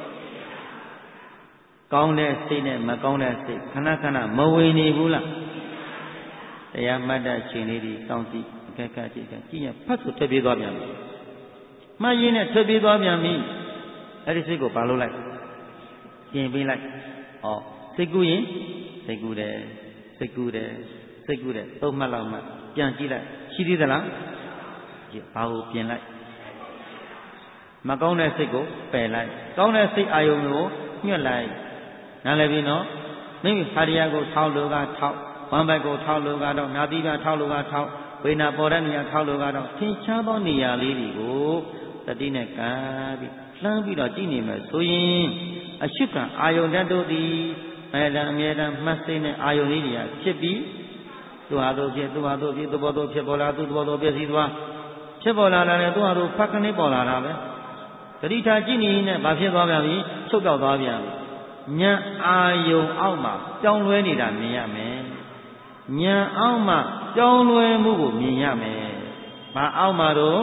ကောင်းတဲ့စိတ်နဲ့မကောင်းတဲ့စိတ်ခဏခဏမဝေနေဘူးလားတရားမှတ်တဲ့ချိန်လေးတွေစောင့်ကြည့်အကဲခတ်ကြည့်ကြည့်ရင်ဖတ်ဆိုထွက်ပြေးသွားပြန်ပြီမှတ်ရင်းနဲ့ထွက်ပြေးသွားပြန်ပြီအဲ့ဒီစိတ်ကိုဘာလို့လိုက်ပြင်ပေးလိုက်ဩစိတ်ကူးရင်စိတ်ကူးတယ်စိတ်ကူးတယ်စိတ်ကူးတယ်သုံးမှတ်လောက်မှပြန်ကြည့်လိုက်ရှိသေးသလားဘာကိုပြင်လိုက်မကောင်းတဲ့စိတ်ကိုပယ်လိုက်ကောင်းတဲ့စိတ်အာယုံကိုညှက်လိုက်နားလည်ပြီနော်မိမိဟာရယကိုထောက်လို့ကထောက်ဝမ်းဘက်ကိုထောက်လို့ကတော့နာသီးကထောက်လို့ကထောက်ဝေနာပေါ်တဲ့နေရာထောက်လို့ကတော့ထင်ရှားသောနေရာလေးတွေကိုတတိနဲ့ကံပြီးလှမ်းပြီးတော့ကြည့်နေမယ်ဆိုရင်အရှုကအာယုန်တတ်တို့သည်အဲဒါအမြဲတမ်းမှတ်စိနဲ့အာယုန်လေးတွေကဖြစ်ပြီးသူဟာတို့ဖြစ်သူဟာတို့ဖြစ်သဘောတို့ဖြစ်ပေါ်လာသူသဘောတို့ပြည့်စည်သွားဖြစ်ပေါ်လာတယ်သူဟာတို့ဖတ်ခနဲ့ပေါ်လာတာပဲတတိထားကြည့်နေနဲ့ဘာဖြစ်သွားပြန်ပြီချုပ်ပြောက်သွားပြန်ပြီဉာဏ်အာယုံအောက်မှာကြောင်းလွဲနေတာမြင်ရမယ်ဉာဏ်အောက်မှာကြောင်းလွဲမှုကိုမြင်ရမယ်ဘာအောက်မှာတော့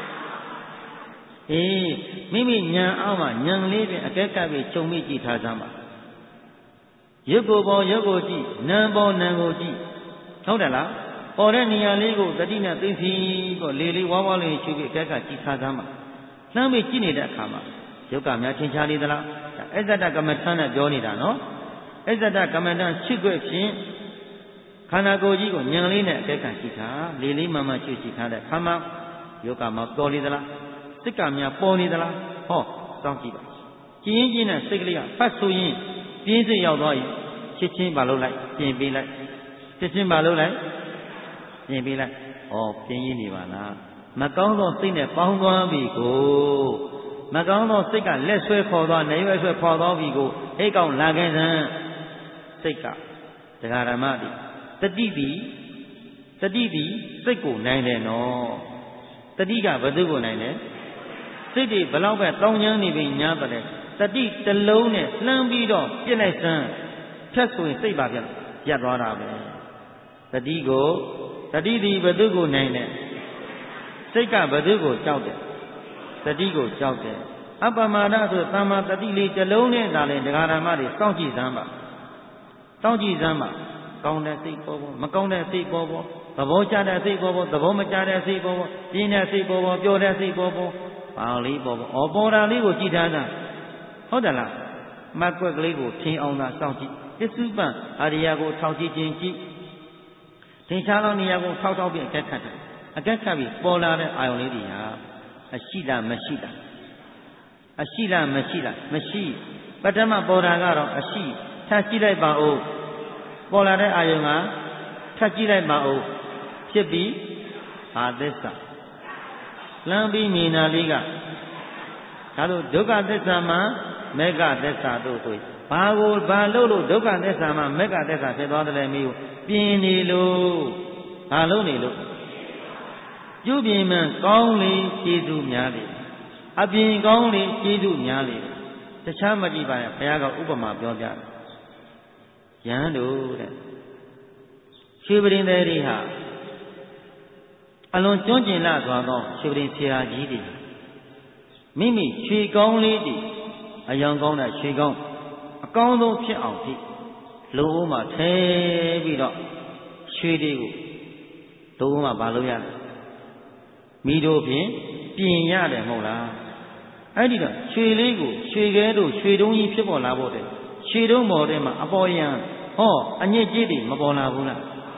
အေးမိမိဉာဏ်အောက်မှာဉာဏ်လေးဖြင့်အကဲကပ်ပြီးခြုံမိကြည့်ထားစမ်းပါရုပ်ကိုယ်ပေါ်ရုပ်ကိုကြည့်နာမ်ပေါ်နာမ်ကိုကြည့်ဟုတ်တယ်လားပေါ်တဲ့နေရာလေးကိုတတိနဲ့သိသိပေါ့လေလေးဝါးဝါးလေးရှုပြီးအကဲကပ်ကြည့်ထားစမ်းပါလှမ်းပြီးကြည့်နေတဲ့အခါမှာယုတ်ကများထင်ရှားလေသလားအစ္ဆဒကမ္မထမ်းနဲ့ပြောနေတာနော်အစ္ဆဒကမ္မထမ်းရှိခွင့်ဖြင့်ခန္ဓာကိုယ်ကြီးကိုဉာဏ်လေးနဲ့အကဲခတ်ကြည့်ထားလေလေးမှမှရှုကြည့်ထားတဲ့ခါမှာယုတ်ကမှာပေါ်လေသလားစိတ်ကများပေါ်နေသလားဟောစောင့်ကြည့်ပါကြည်ရင်ကြည်နဲ့စိတ်ကလေးကဖတ်ဆိုရင်ပြင်းစိတ်ရောက်သွားရင်ချက်ချင်းပါလို့လိုက်ပြင်ပေးလိုက်ချက်ချင်းပါလို့လိုက်ပြင်ပေးလိုက်ဩပြင်းရင်းနေပါလားမကောင်းသောစိတ်နဲ့ပေါင်းသွားပြီကိုမကောင်းသောစိတ်ကလက်ဆွဲခေါ်သွားနေရွယ်ဆွဲခေါ်သွားပြီကိုအိတ်ကောင်လာခဲ့စမ်းစိတ်ကတရားဓမ္မတိတတိတိတတိတိစိတ်ကိုနိုင်တယ်နော်တတိကဘယ်သူကိုနိုင်လဲစိတ်တွေဘလောက်ပဲတောင်းကျမ်းနေပြီညားတယ်တတိတလုံးနဲ့လှမ်းပြီးတော့ပြစ်လိုက်စမ်းဖြတ်ဆိုရင်စိတ်ပါပြတ်ရပ်သွားတာပဲတတိကိုတတိတိဘယ်သူကိုနိုင်လဲစိတ်ကဘယ်သူကိုကြောက်တယ်တတိကိုကြောက်တယ်အပ္ပမာဒဆိုသမ္မာတတိလေးတစ်လုံးနဲ့သာလေဒကာဓမ္မတွေစောင့်ကြည့်စမ်းပါစောင့်ကြည့်စမ်းပါကောင်းတဲ့စိတ်ပေါ်ပေါ်မကောင်းတဲ့စိတ်ပေါ်ပေါ်သဘောကျတဲ့စိတ်ပေါ်ပေါ်သဘောမကျတဲ့စိတ်ပေါ်ပေါ်ပြင်းတဲ့စိတ်ပေါ်ပေါ်ပျော်တဲ့စိတ်ပေါ်ပေါ်ပါလေးပေါ်ပေါ်အော်ပေါ်တာလေးကိုကြည့်ထားတာဟုတ်တယ်လားမတ်ကွက်ကလေးကိုထင်းအောင်သာစောင့်ကြည့်ပစ္စုပန်အာရိယကိုထောက်ကြည့်ခြင်းကြည့်သင်္ချာသောနေရာကိုထောက်ထောက်ပြီးအကဲခတ်တယ်အကဲခတ်ပြီးပေါ်လာတဲ့အာယုံလေးတွေဟာအရှိလားမရှိလားအရှိလားမရှိလားမရှိပထမပေါ်တာကတော့အရှိထပ်ကြည့်လိုက်ပါဦးပေါ်လာတဲ့အာယုံကထပ်ကြည့်လိုက်ပါဦးဖြစ်ပြီးအာသစ္စာလမ်းပြီးမြင်တာလေးကဒါလို့ဒုက္ခသစ္စာမှာမေဃသစ္စာတို့ဆိုဘာကိုဘာလို့လို့ဒုက္ခသစ္စာမှာမေဃသစ္စာဖြစ်သွားတယ်မီးကိုပြင်းနေလို့ဘာလို့နေလို့ပြုပြင်မှန်ကောင်းလေကျေးဇူးများလေအပြင်ကောင်းလေကျေးဇူးများလေတခြားမကြည့်ပါနဲ့ဘုရားကဥပမာပြောပြတယ်ယဟန်တို့တဲ့ရွှေပရင်သေးတွေဟာအလွန်ကျွမ်းကျင်လာစွာသောရွှေပရင်ဆရာကြီးတွေမိမိရွှေကောင်းလေးတွေအယောင်ကောင်းတဲ့ရွှေကောင်းအကောင်းဆုံးဖြစ်အောင်ဖြစ်လူဦးမှာထဲပြီးတော့ရွှေတွေကိုလူဦးမှာမလုပ်ရဘူးမိတို့ဖြင့်ပြင်ရတယ်မဟုတ်လားအဲ့ဒီတော့ရွှေလေးကိုရွှေခဲတို့ရွှေတုံးကြီးဖြစ်ပေါ်လာဖို့တဲ့ရွှေတုံးပေါ်ထဲမှာအပေါ်ယံဟောအညစ်အကြေးတွေမပေါ်လာဘူးလား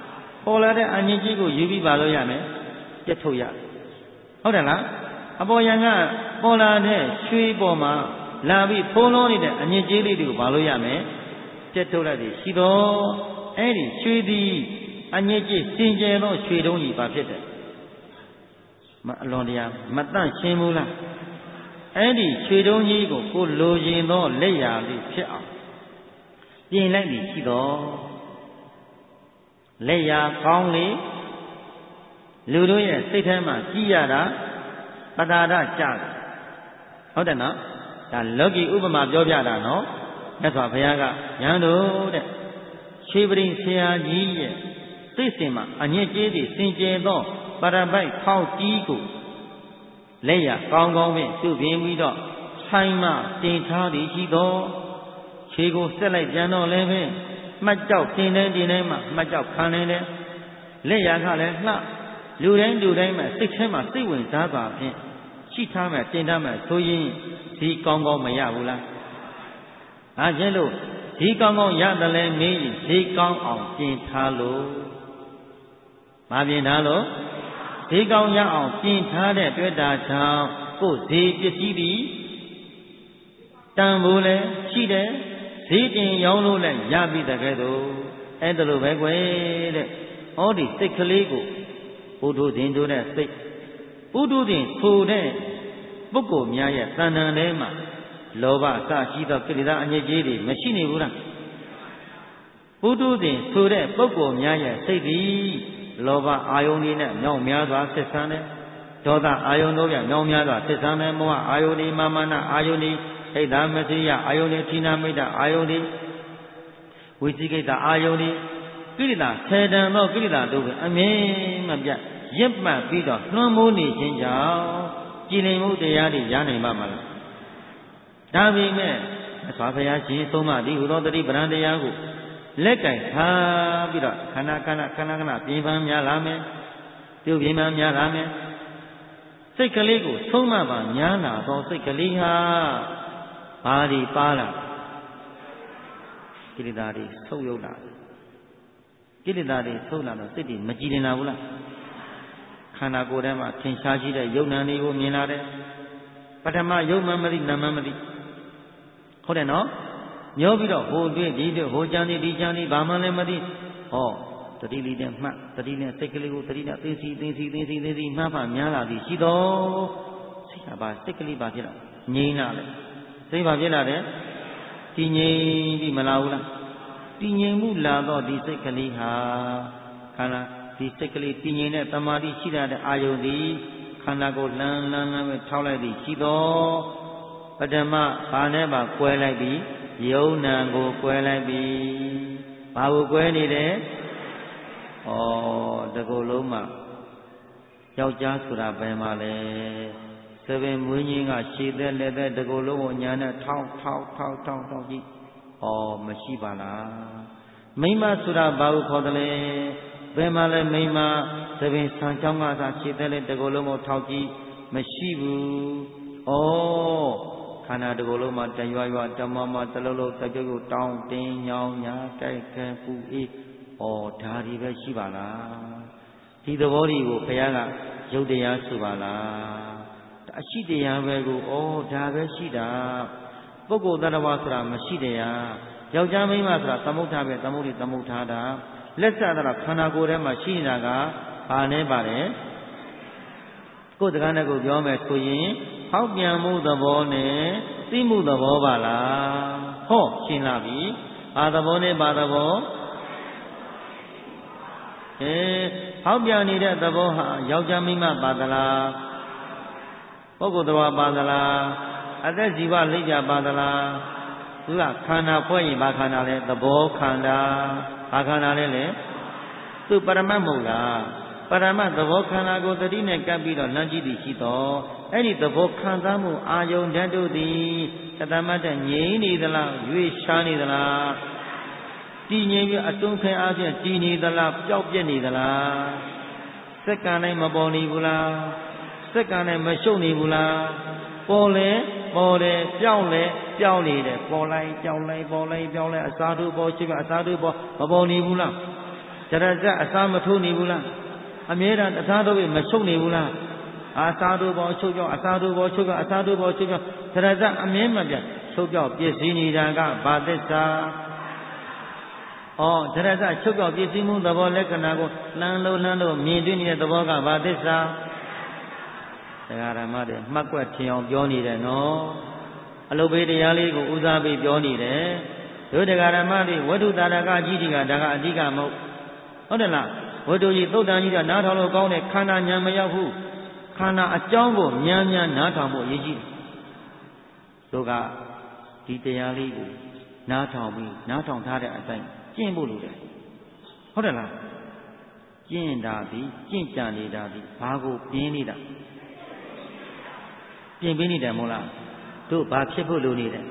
ပေါ်လာတဲ့အငြင်းကြီးကိုယူပြီးပါလို့ရမယ်ပြတ်ထုတ်ရဟုတ်တယ်လားအပေါ်ယံကပေါ်လာတဲ့ရွှေပေါ်မှာလာပြီးဖုံးလုံးနေတဲ့အငြင်းကြီးလေးတွေကိုပါလို့ရမယ်ပြတ်ထုတ်လိုက်ပြီးရှိတော့အဲ့ဒီရွှေသည်အငြင်းကြီးစင်ကြယ်သောရွှေတုံးကြီးပါဖြစ်တယ်မအလွန်တရာမတန့်ရှင်းဘူးလားအဲ့ဒီရွှေတုံးကြီးကိုကိုလိုချင်သောလက်ရာလေးဖြစ်အောင်ပြင်လိုက်ပြီးရှိတော့လက်ရာကောင်းလေလူတို့ရဲ့စိတ်ထဲမှာကြည်ရတာပတာဒကြတယ်ဟုတ်တယ်နော်ဒါလောကီဥပမာပြောပြတာနော်မြတ်စွာဘုရားကရန်တို့တဲ့ရွှေပရိဆရာကြီးရဲ့စိတ်စင်မှာအညစ်အကြေးတွေစင်ကြယ်သောပရပိုက်ဖောက်ကြီးကိုလက်ရကောင်းကောင်းဖြင့်ပြုပြင်ပြီးတော့ဆိုင်မှတင်ထားသည်ရှိသောခြေကိုဆက်လိုက်ပြန်တော့လည်းပဲမှတ်ကြောက်တင်တိုင်းတင်တိုင်းမှမှတ်ကြောက်ခံနေတယ်လက်ရကလည်းလှလူတိုင်းလူတိုင်းမှစိတ်ထဲမှာစိတ်ဝင်စားပါဖြင့်ရှိထားမှတင်ထားမှဆိုရင်ဒီကောင်းကောင်းမရဘူးလားအားကျလို့ဒီကောင်းကောင်းရတယ်လဲမေးရင်ဒီကောင်းအောင်ပြင်ထားလို့မပြင်ထားလို့ဒီကောင်းရအောင်ပြင်ထားတဲ့တွေ့တာကြောင့်ကိုယ်ဈေးပစ္စည်းပြီးတန်ဖိုးလဲရှိတယ်ဈေးတင်ရောင်းလို့လဲရပြီတကယ်တော့အဲ့ဒါလိုပဲကွယ်တဲ့ဟောဒီစိတ်ကလေးကိုပုထုဇဉ်တို့တဲ့စိတ်ပုထုဇဉ်ဆိုတဲ့ပုဂ္ဂိုလ်များရဲ့တဏ္ဍာထဲမှာလောဘအစရှိသောကိလေသာအညစ်အကြေးတွေမရှိနေဘူးလားပုထုဇဉ်ဆိုတဲ့ပုဂ္ဂိုလ်များရဲ့စိတ်သည်လောဘအာယုန်တွေနဲ့မြောက်များစွာဆက်ဆံတယ်ဒေါသအာယုန်တို့ပြမြောက်များစွာဆက်ဆံတယ်မောဟအာယုန်တွေမာမနအာယုန်တွေဣဒ္ဓမသိယအာယုန်တွေဌိနာမိတ်တအာယုန်တွေဝိသိကိတအာယုန်တွေကိလေသာဆယ်တန်သောကိလေသာတို့ပဲအမြဲမပြတ်ရစ်မှတ်ပြီးတော့လွှမ်းမိုးနေခြင်းကြောင့်ကြည်လင်မှုတရားတွေရနိုင်ပါမလားဒါပေမဲ့အစွာဘုရားရှင်သုံးပါးဒီဟူသောတတိပဒံတရားကိုလက်ကင်ထားပြီးတော့ခန္ဓာခန္ဓာခန္ဓာခန္ဓာပြင်ပန်းများလာမယ်ပြုပြင်ပန်းများလာမယ်စိတ်ကလေးကိုသုံးမှပါညာနာသောစိတ်ကလေးဟာဘာဒီပါလာကိလေသာတွေဆုပ်ယုတ်လာကိလေသာတွေဆုပ်လာတော့စိတ်တွေမကြည်လင်လာဘူးလားခန္ဓာကိုယ်ထဲမှာထင်ရှားရှိတဲ့ယုံနာတွေကိုမြင်လာတယ်ပထမယုံမှမသိနာမှမသိဟုတ်တယ်နော်ညှောပြီးတော့ဟိုတွေ့ဒီတွေ့ဟိုကြမ်းဒီဒီကြမ်းဒီဘာမှလည်းမသိဟောတတိလေးနဲ့မှတ်တတိနဲ့စိတ်ကလေးကိုတတိနဲ့သိစီသိစီသိစီသိစီမှတ်မှများလာသည်ရှိတော့စိတ်ကပါစိတ်ကလေးပါဖြစ်လာငြိမ်းလာတယ်စိတ်ပါဖြစ်လာတယ်တည်ငြိမ်ပြီးမလာဘူးလားတည်ငြိမ်မှုလာတော့ဒီစိတ်ကလေးဟာခန္ဓာဒီစိတ်ကလေးတည်ငြိမ်တဲ့တမာတိရှိတဲ့အာယုန်ဒီခန္ဓာကိုလှမ်းလှမ်းလှမ်းပဲထောက်လိုက်သည်ရှိတော့ပထမဘာနဲ့ပါကွဲလိုက်ပြီးယုံနာကိုကွဲလိုက်ပြီဘာကိုကွဲနေတယ်ဩတကူလုံးမှာယောက်ျားဆိုတာဘယ်မှာလဲသဘင်မွေးကြီးကရှည်သက်လက်သက်တကူလုံးကိုညာနဲ့ထောက်ထောက်ထောက်ထောက်ထောက်ကြည့်ဩမရှိပါလားမိန်းမဆိုတာဘာကိုခေါ်တယ်လဲဘယ်မှာလဲမိန်းမသဘင်ဆံချောင်းကသာရှည်သက်လက်တကူလုံးကိုထောက်ကြည့်မရှိဘူးဩခန္ဓာတကူလုံးမှာတရွရွတမမတလုံးလုံးတကြုတ်တောင်းတင်းညောင်းညာကြိုက်ခဲပူအေးဩဒါဒီပဲရှိပါလားဒီသဘောတွေကိုဘုရားကရုပ်တရားဆိုပါလားအရှိတရားပဲကိုဩဒါပဲရှိတာပုဂ္ဂိုလ်တ attva ဆိုတာမရှိတရားယောက်ျားမိန်းမဆိုတာသမုဋ္ဌပဲသမုဋ္ဌိသမုဋ္ဌာတာလက်ဆက်တာခန္ဓာကိုယ်ထဲမှာရှိနေတာကဘာနဲ့ပါတယ်ကိုယ်တကားနဲ့ကိုပြောမယ်ဆိုရင်ဟောက်ပြန်မှုသဘောနဲ့သိမှုသဘောပါလားဟောရှင်းလာပြီဘာသဘောနဲ့ဘာသဘောအဲဟောက်ပြန်နေတဲ့သဘောဟာယောက်ျားမိန်းမပါသလားပုဂ္ဂိုလ်တော်ပါသလားအသက်ဇီဝလိပ်ကြပါသလားသူကခန္ဓာဖွဲ့ရင်ဘာခန္ဓာလဲသဘောခန္ဓာဘာခန္ဓာလဲလေသူပရမတ်မဟုတ်လားပရမတ်သဘောခန္ဓာကိုတတိနဲ့ကပ်ပြီးတော့လမ်းကြည့်သည်ရှိတော့အဲ့ဒီသဘောခံစားမှုအာယုန်ဓာတ်တို့သည်တသမတ်တဲ့ငြိမ်းနေသလားရွေ့ရှားနေသလားတည်ငြိမ်ပြီးအတုံးခဲအားဖြင့်တည်နေသလားပျောက်ပြက်နေသလားစက္ကန့်တိုင်းမပေါ်နေဘူးလားစက္ကန့်တိုင်းမရှုပ်နေဘူးလားပေါ်လေပေါ်တယ်ပျောက်လေပျောက်နေတယ်ပေါ်လိုက်ပျောက်လိုက်ပေါ်လိုက်ပျောက်လိုက်အစာတို့ပေါ်ရှိကအစာတို့ပေါ်မပေါ်နေဘူးလားဇရဇအစာမထိုးနေဘူးလားအမြဲတမ်းအစားတို့ပဲမချုပ်နေဘူးလားအစားတို့ပေါ်ချုပ်ပြောင်းအစားတို့ပေါ်ချုပ်ပြောင်းအစားတို့ပေါ်ချုပ်ပြောင်းဇရဇအမြဲမပြတ်ချုပ်ပြောင်းပြည့်စည်နေတာကဘာသစ္စာဩဇရဇချုပ်ပြောင်းပြည့်စည်မှုသဘောလက္ခဏာကိုလှမ်းလို့လှမ်းလို့မြင်တွေ့နေတဲ့သဘောကဘာသစ္စာတရားဓမ္မတွေမှတ်ကွက်ထင်အောင်ပြောနေတယ်နော်အလုဘေးတရားလေးကိုဦးစားပေးပြောနေတယ်တို့တရားဓမ္မတွေဝတ္ထုတာရကကြီးတွေကဒါကအဓိကမဟုတ်ဟုတ်တယ်လားဝတ္ထုကြီးသုတ်တန်ကြီးကနားထောင်လို့ကောင်းတဲ့ခန္ဓာဉာဏ်မရောက်ဘူးခန္ဓာအကြောင်းကိုဉာဏ်ဉာဏ်နားထောင်ဖို့အရေးကြီးတယ်တို့ကဒီတရားလေးကိုနားထောင်ပြီးနားထောင်ထားတဲ့အတိုင်းကျင့်ဖို့လိုတယ်ဟုတ်တယ်လားကျင့်တာဒီကျင့်ကြံနေတာဒီဘာကိုပြင်းနေတာပြင်ပေးနေတယ်မို့လားတို့ဘာဖြစ်ဖို့လိုနေတယ်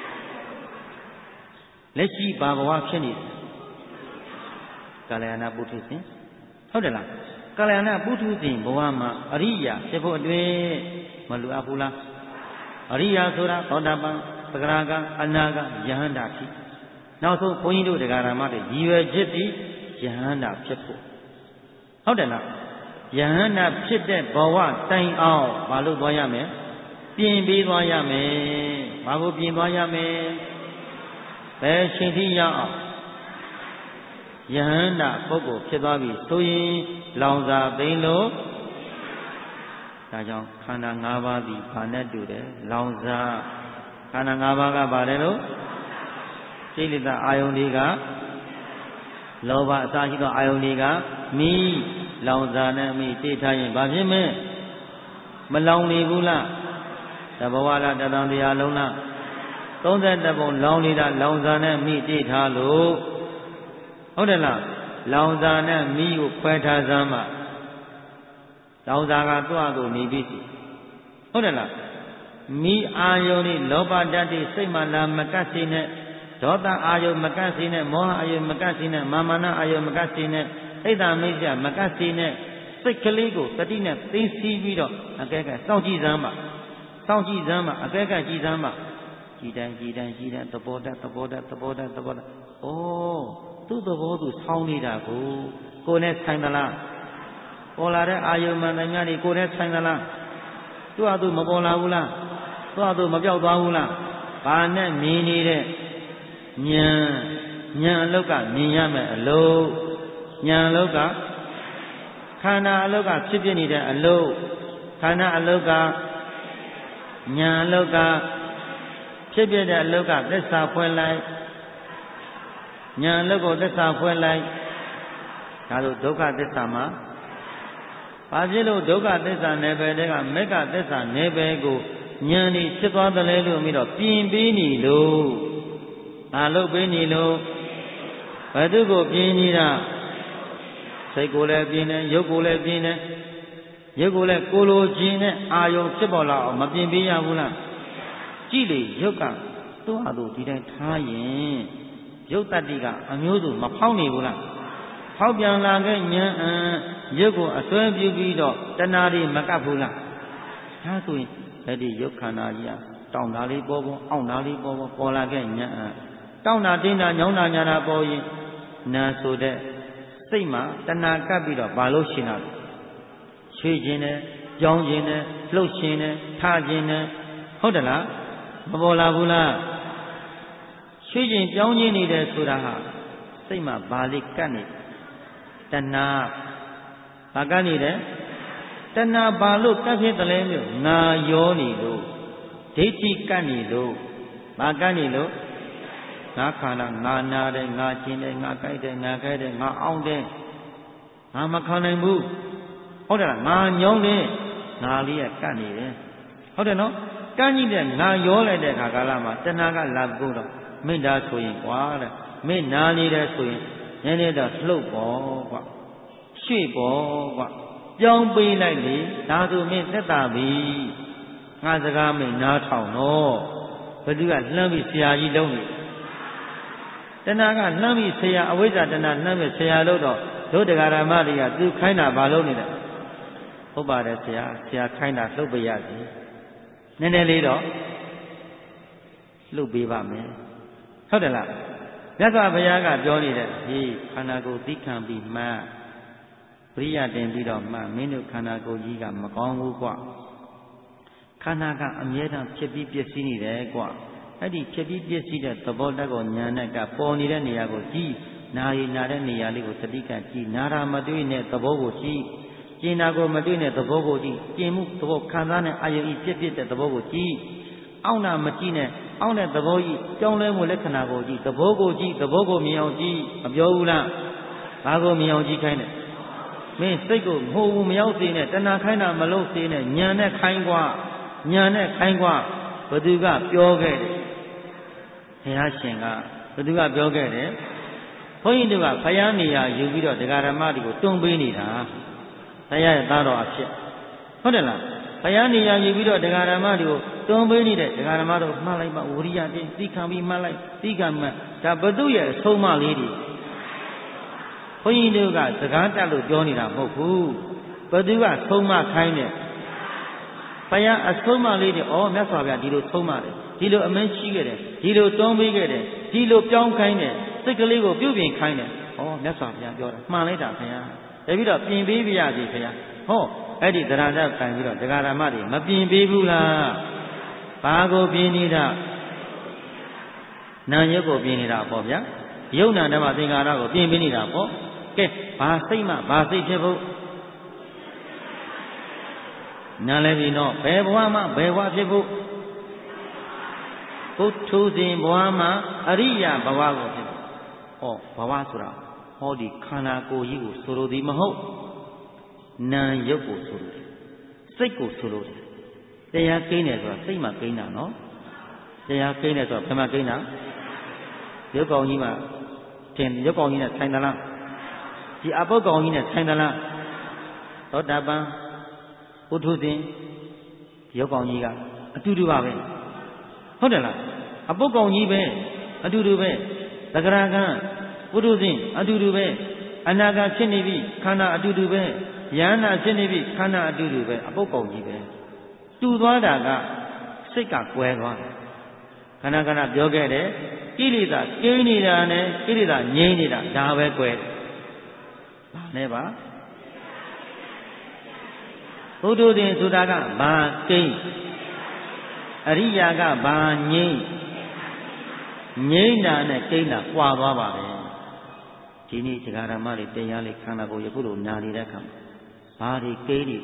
လက်ရှိဘာဘဝဖြစ်နေတယ်ကာလယနာပုထုဇဉ်ဟုတ်တယ်လားကာလယနာပုထုဇဉ်ဘဝမှာအရိယာဖြစ်ဖို့အတွင်းမလိုအပ်ဘူးလားအရိယာဆိုတာသောတာပန်သဂရကအနာဂယဟန္တာဖြစ်နောက်ဆုံးဘုန်းကြီးတို့တရားဓမ္မတွေရည်ရွယ်ချက်ဒီယဟန္တာဖြစ်ဖို့ဟုတ်တယ်လားယဟန္တာဖြစ်တဲ့ဘဝတိုင်အောင်မလုပ်သွားရမယ်ပြင်ပေးသွားရမယ်ဘာကိုပြင်သွားရမယ်ဘယ်ချိန်ထိရအောင်ယဟန္တာပုဂ္ဂိုလ်ဖြစ်သွားပြီဆိုရင်လောင်စာသိမ့်လို့ဒါကြောင့်ခန္ဓာ၅ပါးသည်ဘာနဲ့တူတယ်လောင်စာခန္ဓာ၅ပါးကပါတယ်လို့စိတ်လိတအာယုန်တွေကလောဘအစရှိသောအာယုန်တွေကမိလောင်စာနဲ့မိတိထားရင်ဘာဖြစ်မလဲမလောင်နေဘူးလားတဘဝလားတတန်တရားလုံးလားသုံးသက်တပုံလောင်နေတာလောင်စာနဲ့မိတိထားလို့ဟုတ်တယ်လားလောင်စာနဲ့မိကိုခွဲထားစမ်းမှလောင်စာကသူ့အကိုနေပြီစီဟုတ်တယ်လားမိအာယုန်นี่လောဘဓာတ်တွေစိတ်မှလာမကတ်စေနဲ့ဒေါသအာယုန်မကတ်စေနဲ့မောဟအာယုန်မကတ်စေနဲ့မာမနအာယုန်မကတ်စေနဲ့အိတ်တမိတ်စမကတ်စေနဲ့စိတ်ကလေးကိုတတိနဲ့သိသိပြီးတော့အကဲကစောင့်ကြည့်စမ်းပါစောင့်ကြည့်စမ်းပါအကဲကကြည့်စမ်းပါကြည်တိုင်းကြည်တိုင်းကြည်တိုင်းသဘောတတ်သဘောတတ်သဘောတတ်သဘောတတ်ဩသူ့သဘောသူဆောင်းနေတာကိုကိုယ်နဲ့ဆိုင်သလားပေါ်လာတဲ့အာယုန်မှန်တယ်များနေကိုယ်နဲ့ဆိုင်သလားသူ့အတူမပေါ်လာဘူးလားသူ့အတူမပြောက်သွားဘူးလားဘာနဲ့မြင်နေတဲ့ဉာဏ်ဉာဏ်အလုတ်ကမြင်ရမယ်အလုတ်ဉာဏ်အလုတ်ကခန္ဓာအလုတ်ကဖြစ်ဖြစ်နေတဲ့အလုတ်ခန္ဓာအလုတ်ကဉာဏ်အလုတ်ကဖြစ်ဖြစ်တဲ့အလုတ်ကသစ္စာဖွင့်လိုက်ဉာဏ်အလုတ်ကိုသစ္စာဖွင့်လိုက်ဒါလို့ဒုက္ခသစ္စာမှာဘာဖြစ်လို့ဒုက္ခသစ္စာနယ်ပယ်တွေကမေဃသစ္စာနယ်ပယ်ကိုဉာဏ်นี่ဖြစ်သွားတယ်လေလို့ပြီးတော့ပြင်ပြီးနေလို့ဒါလို့ပြီးနေလို့ဘယ်သူကိုပြင်နေတာစိတ်ကိုလည်းပြင်တယ်ရုပ်ကိုလည်းပြင်တယ်ရုပ်ကိုလည်းကိုလိုခြင်းနဲ့အာယုံဖြစ်ပေါ်လာအောင်မပြင်ပေးရဘူးလားကြည့်လေရုပ်ကသူ့ဟာသူဒီတိုင်းထားရင်ရုပ်တတ္တိကအမျိုးစုမဖောက်နေဘူးလားဖောက်ပြန်လာခဲ့ဉာဏ်အံရုပ်ကိုအစွဲပြုပြီးတော့တဏှာတွေမကပ်ဘူးလားဒါဆိုရင်အဲ့ဒီရုပ်ခန္ဓာကြီးကတောင်းတာလေးပေါ်ပေါ်အောင့်တာလေးပေါ်ပေါ်ပေါ်လာခဲ့ဉာဏ်အံတောင်းတာတင်းတာညောင်းတာညာတာပေါ်ရင်နာဆိုတဲ့စိတ်မှာတဏှာကပ်ပြီးတော့ဘာလို့ရှင်တာလဲချွေခြင်းနဲ့ကြောင်းခြင်းနဲ့လှုပ်ခြင်းနဲ့ထားခြင်းနဲ့ဟုတ်တယ်လားမပေါ်လာဘူးလားချွေခြင်းပြောင်းခြင်းနေတယ်ဆိုတာဟာစိတ်မှာဘာလေးကပ်နေတဏှာဘာကပ်နေတယ်တဏှာဘာလို့ကပ်ဖြစ်တယ်လဲလို့ငါရောနေလို့ဒိဋ္ဌိကပ်နေလို့ဘာကပ်နေလို့ငါခန္ဓာငါနာတယ်ငါကျင်တယ်ငါကြိုက်တယ်ငါခဲတယ်ငါအောင်တယ်ငါမခံနိုင်ဘူးဟုတ်တယ်လားငါညောင်းတယ်ငါလေးကကပ်နေတယ်ဟုတ်တယ်နော်ကန့်ကြီးတဲ့ငါရောလိုက်တဲ့ခါကာလမှာတဏှာကလာပို့တော့မိတ္တာဆိုရင်ကွာတဲ့မိနာနေတယ်ဆိုရင်နည်းနည်းတော့လှုပ်ပေါ်ကွာရွှေ့ပေါ်ကွာပြောင်းပေးလိုက်လေဒါဆိုမင်းသက်သာပြီငါစကားမင်းနားထောင်တော့ဘယ်သူကလှမ်းပြီးဆရာကြီးလုံးနေတဏှာကလှမ်းပြီးဆရာအဝိဇ္ဇာတဏှာလှမ်းပြီးဆရာလို့တော့တို့တရားဓမ္မတွေကသူခိုင်းတာဘာလို့နေလဲဟုတ်ပါတယ်ဆရာဆရာခိုင်းတာလှုပ်ပြရစီနည်းနည်းလေးတော့လှုပ်ပေးပါမယ်ဟုတ်တယ်လားမြတ်စွာဘုရားကပြောနေတဲ့ဟေးခန္ဓာကိုယ်သိခံပြီးမှပရိယတင်ပြီးတော့မှမင်းတို့ခန္ဓာကိုယ်ကြီးကမကောင်းဘူးကွခန္ဓာကအမြဲတမ်းဖြစ်ပြီးပြည့်စည်နေတယ်ကွအဲ့ဒီဖြစ်ပြီးပြည့်စည်တဲ့သဘောတတ်ကိုညာနဲ့ကပေါ်နေတဲ့နေရာကိုကြည့်နာရီနာတဲ့နေရာလေးကိုသတိကကြည့်နာတာမတွေ့တဲ့သဘောကိုကြည့်ကျင်နာကိုမတွေ့တဲ့သဘောကိုကြည့်ကျင်မှုသဘောခံစားတဲ့အာယုဤပြည့်ပြည့်တဲ့သဘောကိုကြည့်အောင့်နာမကြည့်နဲ့အောင့်တဲ့သဘောကြီးကြောင်းလဲမှုလက္ခဏာကိုကြည့်သဘောကိုကြည့်သဘောကိုမြင်အောင်ကြည့်မပြောဘူးလားဘာကိုမြင်အောင်ကြည့်ခိုင်းတယ်မင်းစိတ်ကိုမဟုတ်ဘူးမရောက်စေနဲ့တဏှာခိုင်းတာမလုပ်စေနဲ့ညာနဲ့ခိုင်းกว่าညာနဲ့ခိုင်းกว่าဘသူကပြောခဲ့တယ်ဘုရားရှင်ကဘသူကပြောခဲ့တယ်ဘုန်းကြီးတို့ကဘုရားနေရာယူပြီးတော့တရားဓမ္မတွေကိုတွန်းပေးနေတာတရားရဲ့သားတော်အဖြစ်ဟုတ်တယ်လားဘုရားနေရာယူပြီးတော့တရားဓမ္မတွေကိုတွန်းပေးနေတဲ့တရားဓမ္မတို့မှတ်လိုက်မှဝရိယတင်းသိခံပြီးမှတ်လိုက်သိခံမှဒါဘသူရဲ့အဆုံးအမလေးတွေဘုန်းကြီးတို့ကစကားတက်လို့ပြောနေတာမဟုတ်ဘူးဘသူကဆုံးမခိုင်းတယ်ဘုရားအဆုံးအမလေးတွေဩမြတ်စွာဘုရားဒီလိုဆုံးမတယ်ဒီလိုအမင်းရှိခဲ့တယ်ဒီလိုတွန်းပေးခဲ့တယ်ဒီလိုပြောင်းခိုင်းတယ်စိတ်ကလေးကိုပြုပြင်ခိုင်းတယ်ဩမြတ်စွာဘုရားပြောတာမှန်လိုက်တာခင်ဗျာတပြီးတော့ပြင်ပေးပြရစီခင်ဗျာဟောအဲ့ဒီတရားဓာတ်ခံပြီးတော့တရားဓမ္မတွေမပြင်ပေးဘူးလားဘာကိုပြင်နေတာနာယုတ်ကိုပြင်နေတာပေါ့ဗျာယုံနာဓမ္မသင်္ကာရကိုပြင်ပေးနေတာပေါ့ကဲဘာစိတ်မှဘာစိတ်ဖြစ်ဖို့နားလည်းပြီနော်ဘယ်ဘဝမှဘယ်ဘဝဖြစ်ဖို့ဘုထုဇဉ်ဘဝမှာအရိယာဘဝကိုဖြစ်ဟောဘဝဆိုတာဟောဒီခန္ဓာကိုယ်ကြီးကိုဆိုလိုသည်မဟုတ်နာယုတ်ကိုဆိုလိုတယ်စိတ်ကိုဆိုလိုတယ်တရားကိန်းတယ်ဆိုတာစိတ်မှကိန်းတာနော်တရားကိန်းတယ်ဆိုတာဘယ်မှာကိန်းတာရုပ်ကောင်ကြီးမှာထင်ရုပ်ကောင်ကြီးနဲ့ဆိုင်သလားဒီအပုတ်ကောင်ကြီးနဲ့ဆိုင်သလားသောတာပန်ဘုထုဇဉ်ရုပ်ကောင်ကြီးကအတူတူပါပဲဟုတ်တယ်လားအပုတ်ကောင်ကြီးပဲအတူတူပဲသဂရကံဘုထုဇဉ်အတူတူပဲအနာဂတ်ဖြစ်နေပြီခန္ဓာအတူတူပဲယန္နာဖြစ်နေပြီခန္ဓာအတူတူပဲအပုတ်ကောင်ကြီးပဲတူသွားတာကစိတ်ကကွဲသွားတယ်ခဏခဏပြောခဲ့တယ်ကိလေသာကိန်းနေတာနဲ့ကိလေသာငြိမ်းနေတာဒါပဲကွဲဘာနဲ့ပါဘုဒ္ဓဇဉ်ဆိုတာကဘာကိန်းအရိယာကဘာငြိမ်းငြိမ်းတာနဲ့ကိန်းတာကွာသွားပါပဲဒီနေ့တရားဓမ္မတွေတရားလေးခန္ဓာကိုယ်ယခုလိုနာနေတဲ့အခါမှာဘာတွေကိန်းနေ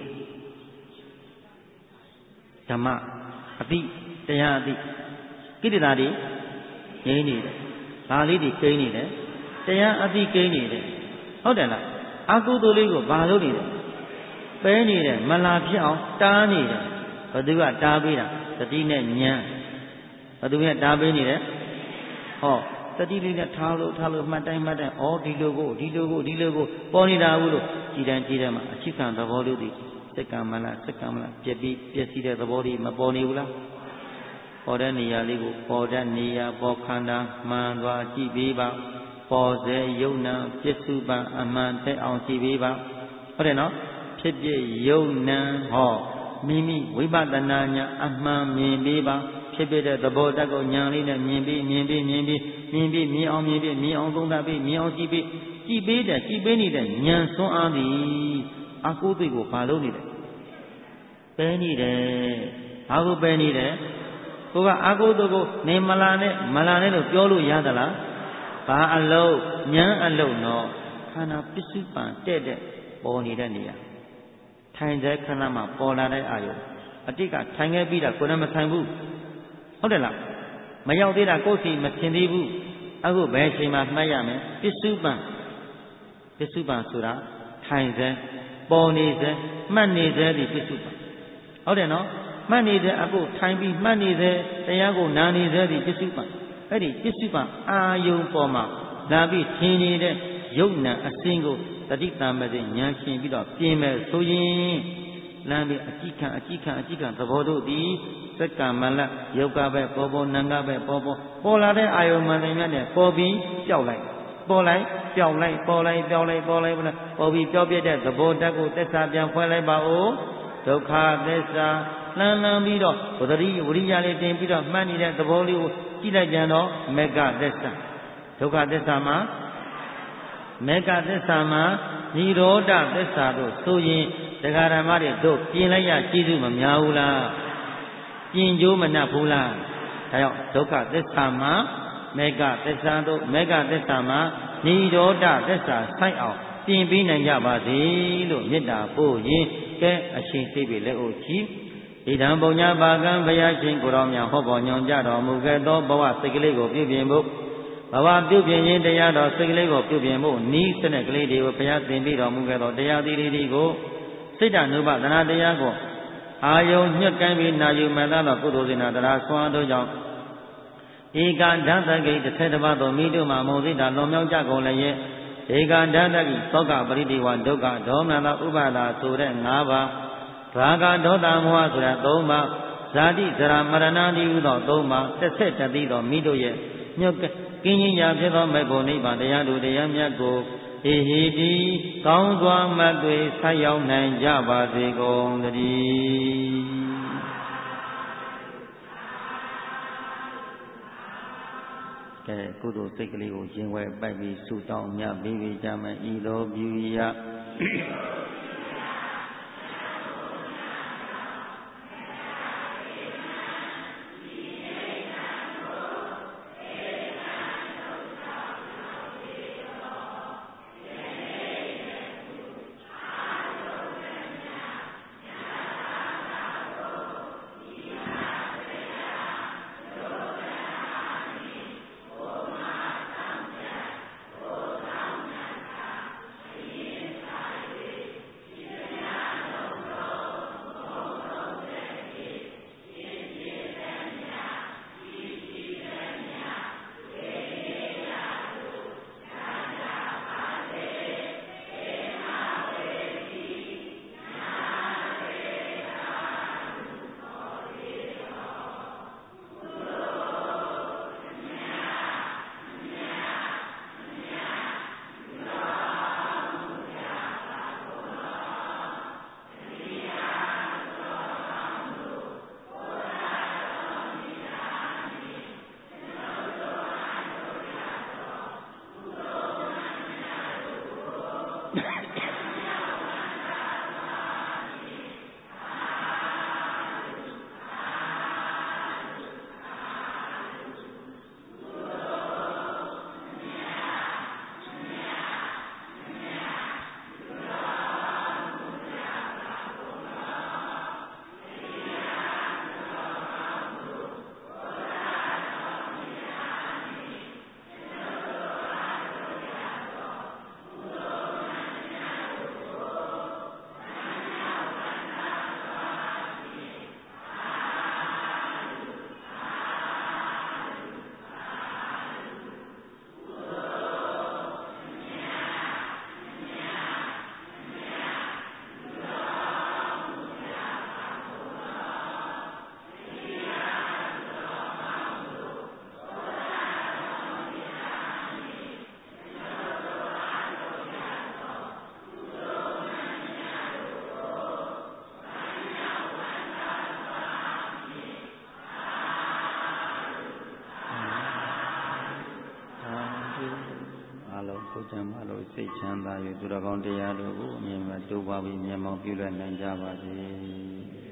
ဓမ္မအတိတရားအတိကိလေသာတွေငြိမ်းနေတယ်ဘာလေးတွေကိန်းနေတယ်တရားအတိကိန်းနေတယ်ဟုတ်တယ်လားအကုသိုလ်လေးကိုဘာလုပ်နေတယ်ပဲနေတယ်မလာဖြစ်အောင်တားနေတယ်ဘသူကတားပေးတာသတိနဲ့ဉာဏ်ဘသူကတားပေးနေတယ်ဟောသတိလေးနဲ့ထားလို့ထားလို့မှတ်တိုင်းမှတ်တိုင်းဩဒီလိုကိုဒီလိုကိုဒီလိုကိုပေါ်နေတာဘူးလို့ကြည်တန်းကြည်တန်းမှာအချိခံသဘောလေးတွေစက္ကမလားစက္ကမလားပြက်ပြီးပြက်စီးတဲ့သဘောလေးမပေါ်နေဘူးလားပေါ်တဲ့နေရာလေးကိုပေါ်တဲ့နေရာပေါ်ခန္ဓာမှန်သွားကြည့်ပေးပါပေါ်စေယုံနာပစ္စုပန်အမှန်တဲ့အောင်ကြည့်ပေးပါဟုတ်တယ်နော်ဖြစ်ဖြစ်ယုံနာဟောမိမိဝိပဿနာဉာဏ်အမှန်မြင်ပေးပါဖြစ်ဖြစ်တဲ့သဘောတတ်ကိုဉာဏ်လေးနဲ့မြင်ပြီးမြင်ပြီးမြင်ပြီးမြင်ပြီးမြင်အောင်မြင်ပြီးမြင်အောင်သုံးသပ်ပြီးမြင်အောင်ကြည့်ပြီးကြည့်ပေးတဲ့ကြည့်ပေးနေတဲ့ဉာဏ်စွမ်းအားသည်အကုသိုလ်ကိုဘာလို့နေတယ်ပဲနေတယ်ဘာကိုပဲနေတယ်ကိုကအကုသိုလ်ကိုနေမလာနဲ့မလာနဲ့လို့ပြောလို့ရသလားဘာအလုံးဉာဏ်အလုံးတော့ခန္ဓာပစ္စုပန်တဲ့တဲ့ပေါ်နေတဲ့နေရာထိုင်တဲ့ခဏမှာပေါ်လာတဲ့အာယုအတိတ်ကထိုင်ခဲ့ပြီးတာကိုယ်နဲ့မထိုင်ဘူးဟုတ်တယ်လားမရောက်သေးတာကိုယ်စီမထင်သေးဘူးအခုဘယ်အချိန်မှမှတ်ရမယ်ပစ္စုပန်ပစ္စုပန်ဆိုတာထိုင်စေပေါ်နေစေမှတ်နေစေဒီပစ္စုပန်ဟုတ်တယ်နော်မှတ်နေတဲ့အခုထိုင်ပြီးမှတ်နေတဲ့တရားကိုနာနေစေဒီပစ္စုပန်အဲ့ဒီပစ္စုပန်အာယုံပေါ်မှာလာပြီးထင်နေတဲ့ယုတ်နံအစင်းကိုတတိတံမသိဉာဏ်ရှင်ပြီးတော့ပြင်မဲ့ဆိုရင်လမ်းပြီးအကြည့်ခံအကြည့်ခံအကြည့်ခံသဘောတို့သည်စက္ကမလယုတ်ကပဲပေါ်ပေါ်နံကပဲပေါ်ပေါ်ပေါ်လာတဲ့အာယုံမှန်တယ်မြတ်နဲ့ပေါ်ပြီးကြောက်လိုက်ပေါ်လိုက်ကြောက်လိုက်ပေါ်လိုက်ကြောက်လိုက်ပေါ်လိုက်ပေါ်ပြီးကြောက်ပြတဲ့သဘောဓာတ်ကိုသက်သာပြန်ဖွင့်လိုက်ပါဦးဒုက္ခသစ္စာလှမ်းလှမ်းပြီးတော့ဝတ္တိဝရိယလေးတင်ပြီးတော့မှတ်နေတဲ့သဘောလေးကိုကြည့်လိုက်ကြတော့မေဃသစ္စာဒုက္ခသစ္စာမှာမေဃသစ္စာမှာនិရောဓသစ္စာတို့ဆိုရင်တရားဓမ္မတွေတို့ပြင်လိုက်ရကျေးဇူးမများဘူးလားပြင်ကျိုးမနှက်ဘူးလားဒါကြောင့်ဒုက္ခသစ္စာမှာမေဃသစ္စာတို့မေဃသစ္စာမှာនិရောဓသစ္စာဆိုင်အောင်ပြင်ပြီးနိုင်ကြပါစေလို့မေတ္တာပို့ရင်ကဲအရှင်သိပြီလက်အိုကြည့်ဣဒံပုံညာပါကံဘုရားရှင်ကိုယ်တော်မြတ်ဟောပေါ်ညွှန်ကြတော်မူခဲ့သောဘဝစိတ်ကလေးကိုပြုပြင်ဖို့ဘဝပြုပြင်ရင်တရားတော်စိတ်ကလေးကိုပြုပြင်ဖို့ဤစနစ်ကလေးတွေကိုဘုရားသင်ပြီးတော်မူခဲ့သောတရားသီးတွေကိုစိတ်ဓာနုပဒနာတရားကိုအာယုံညှက်ကိုင်းပြီးနာယူမှန်သောကုသိုလ်စေနာတရားဆွမ်းတို့ကြောင့်ဧကဓာတဂိတစ်ဆယ်တစ်ပါးသောမိတို့မှာမုံစိတ်ဓာလွန်မြောက်ကြကုန်လည်းဧကဓာတဂိသောကပရိဒီဝဒုက္ခဒေါမနတာဥပါဒါဆိုတဲ့၅ပါးရာဂဒေါသမောဟဆိုတဲ့၃ပါးဇာတိဇရာမရဏတိဟုသော၃ပါးဆက်ဆက်တသိသောမိတို့ရဲ့ညှက်ကင်းကြီးရာဖြစ်သောမေဖို့နိဗ္ဗာန်တရားတို့တရားမြတ်ကိုဟိဟိတိကောင်းစွာမှတ်သွေဆက်ရောက်နိုင်ကြပါစေကုန်သတည်းကဲကုသိုလ်စိတ်ကလေးကိုရင်ဝဲပိုက်ပြီးဆုတောင်းမြတ်ပြီးကြမယ်ဤလိုပြုရကိုကြံမလို့စိတ်ချမ်းသာ၍သူတော်ကောင်းတရားတို့ကိုအမြဲတမ်းတိုးပွားပြီးမြတ်မောင်ပြုလွှတ်နိုင်ကြပါစေ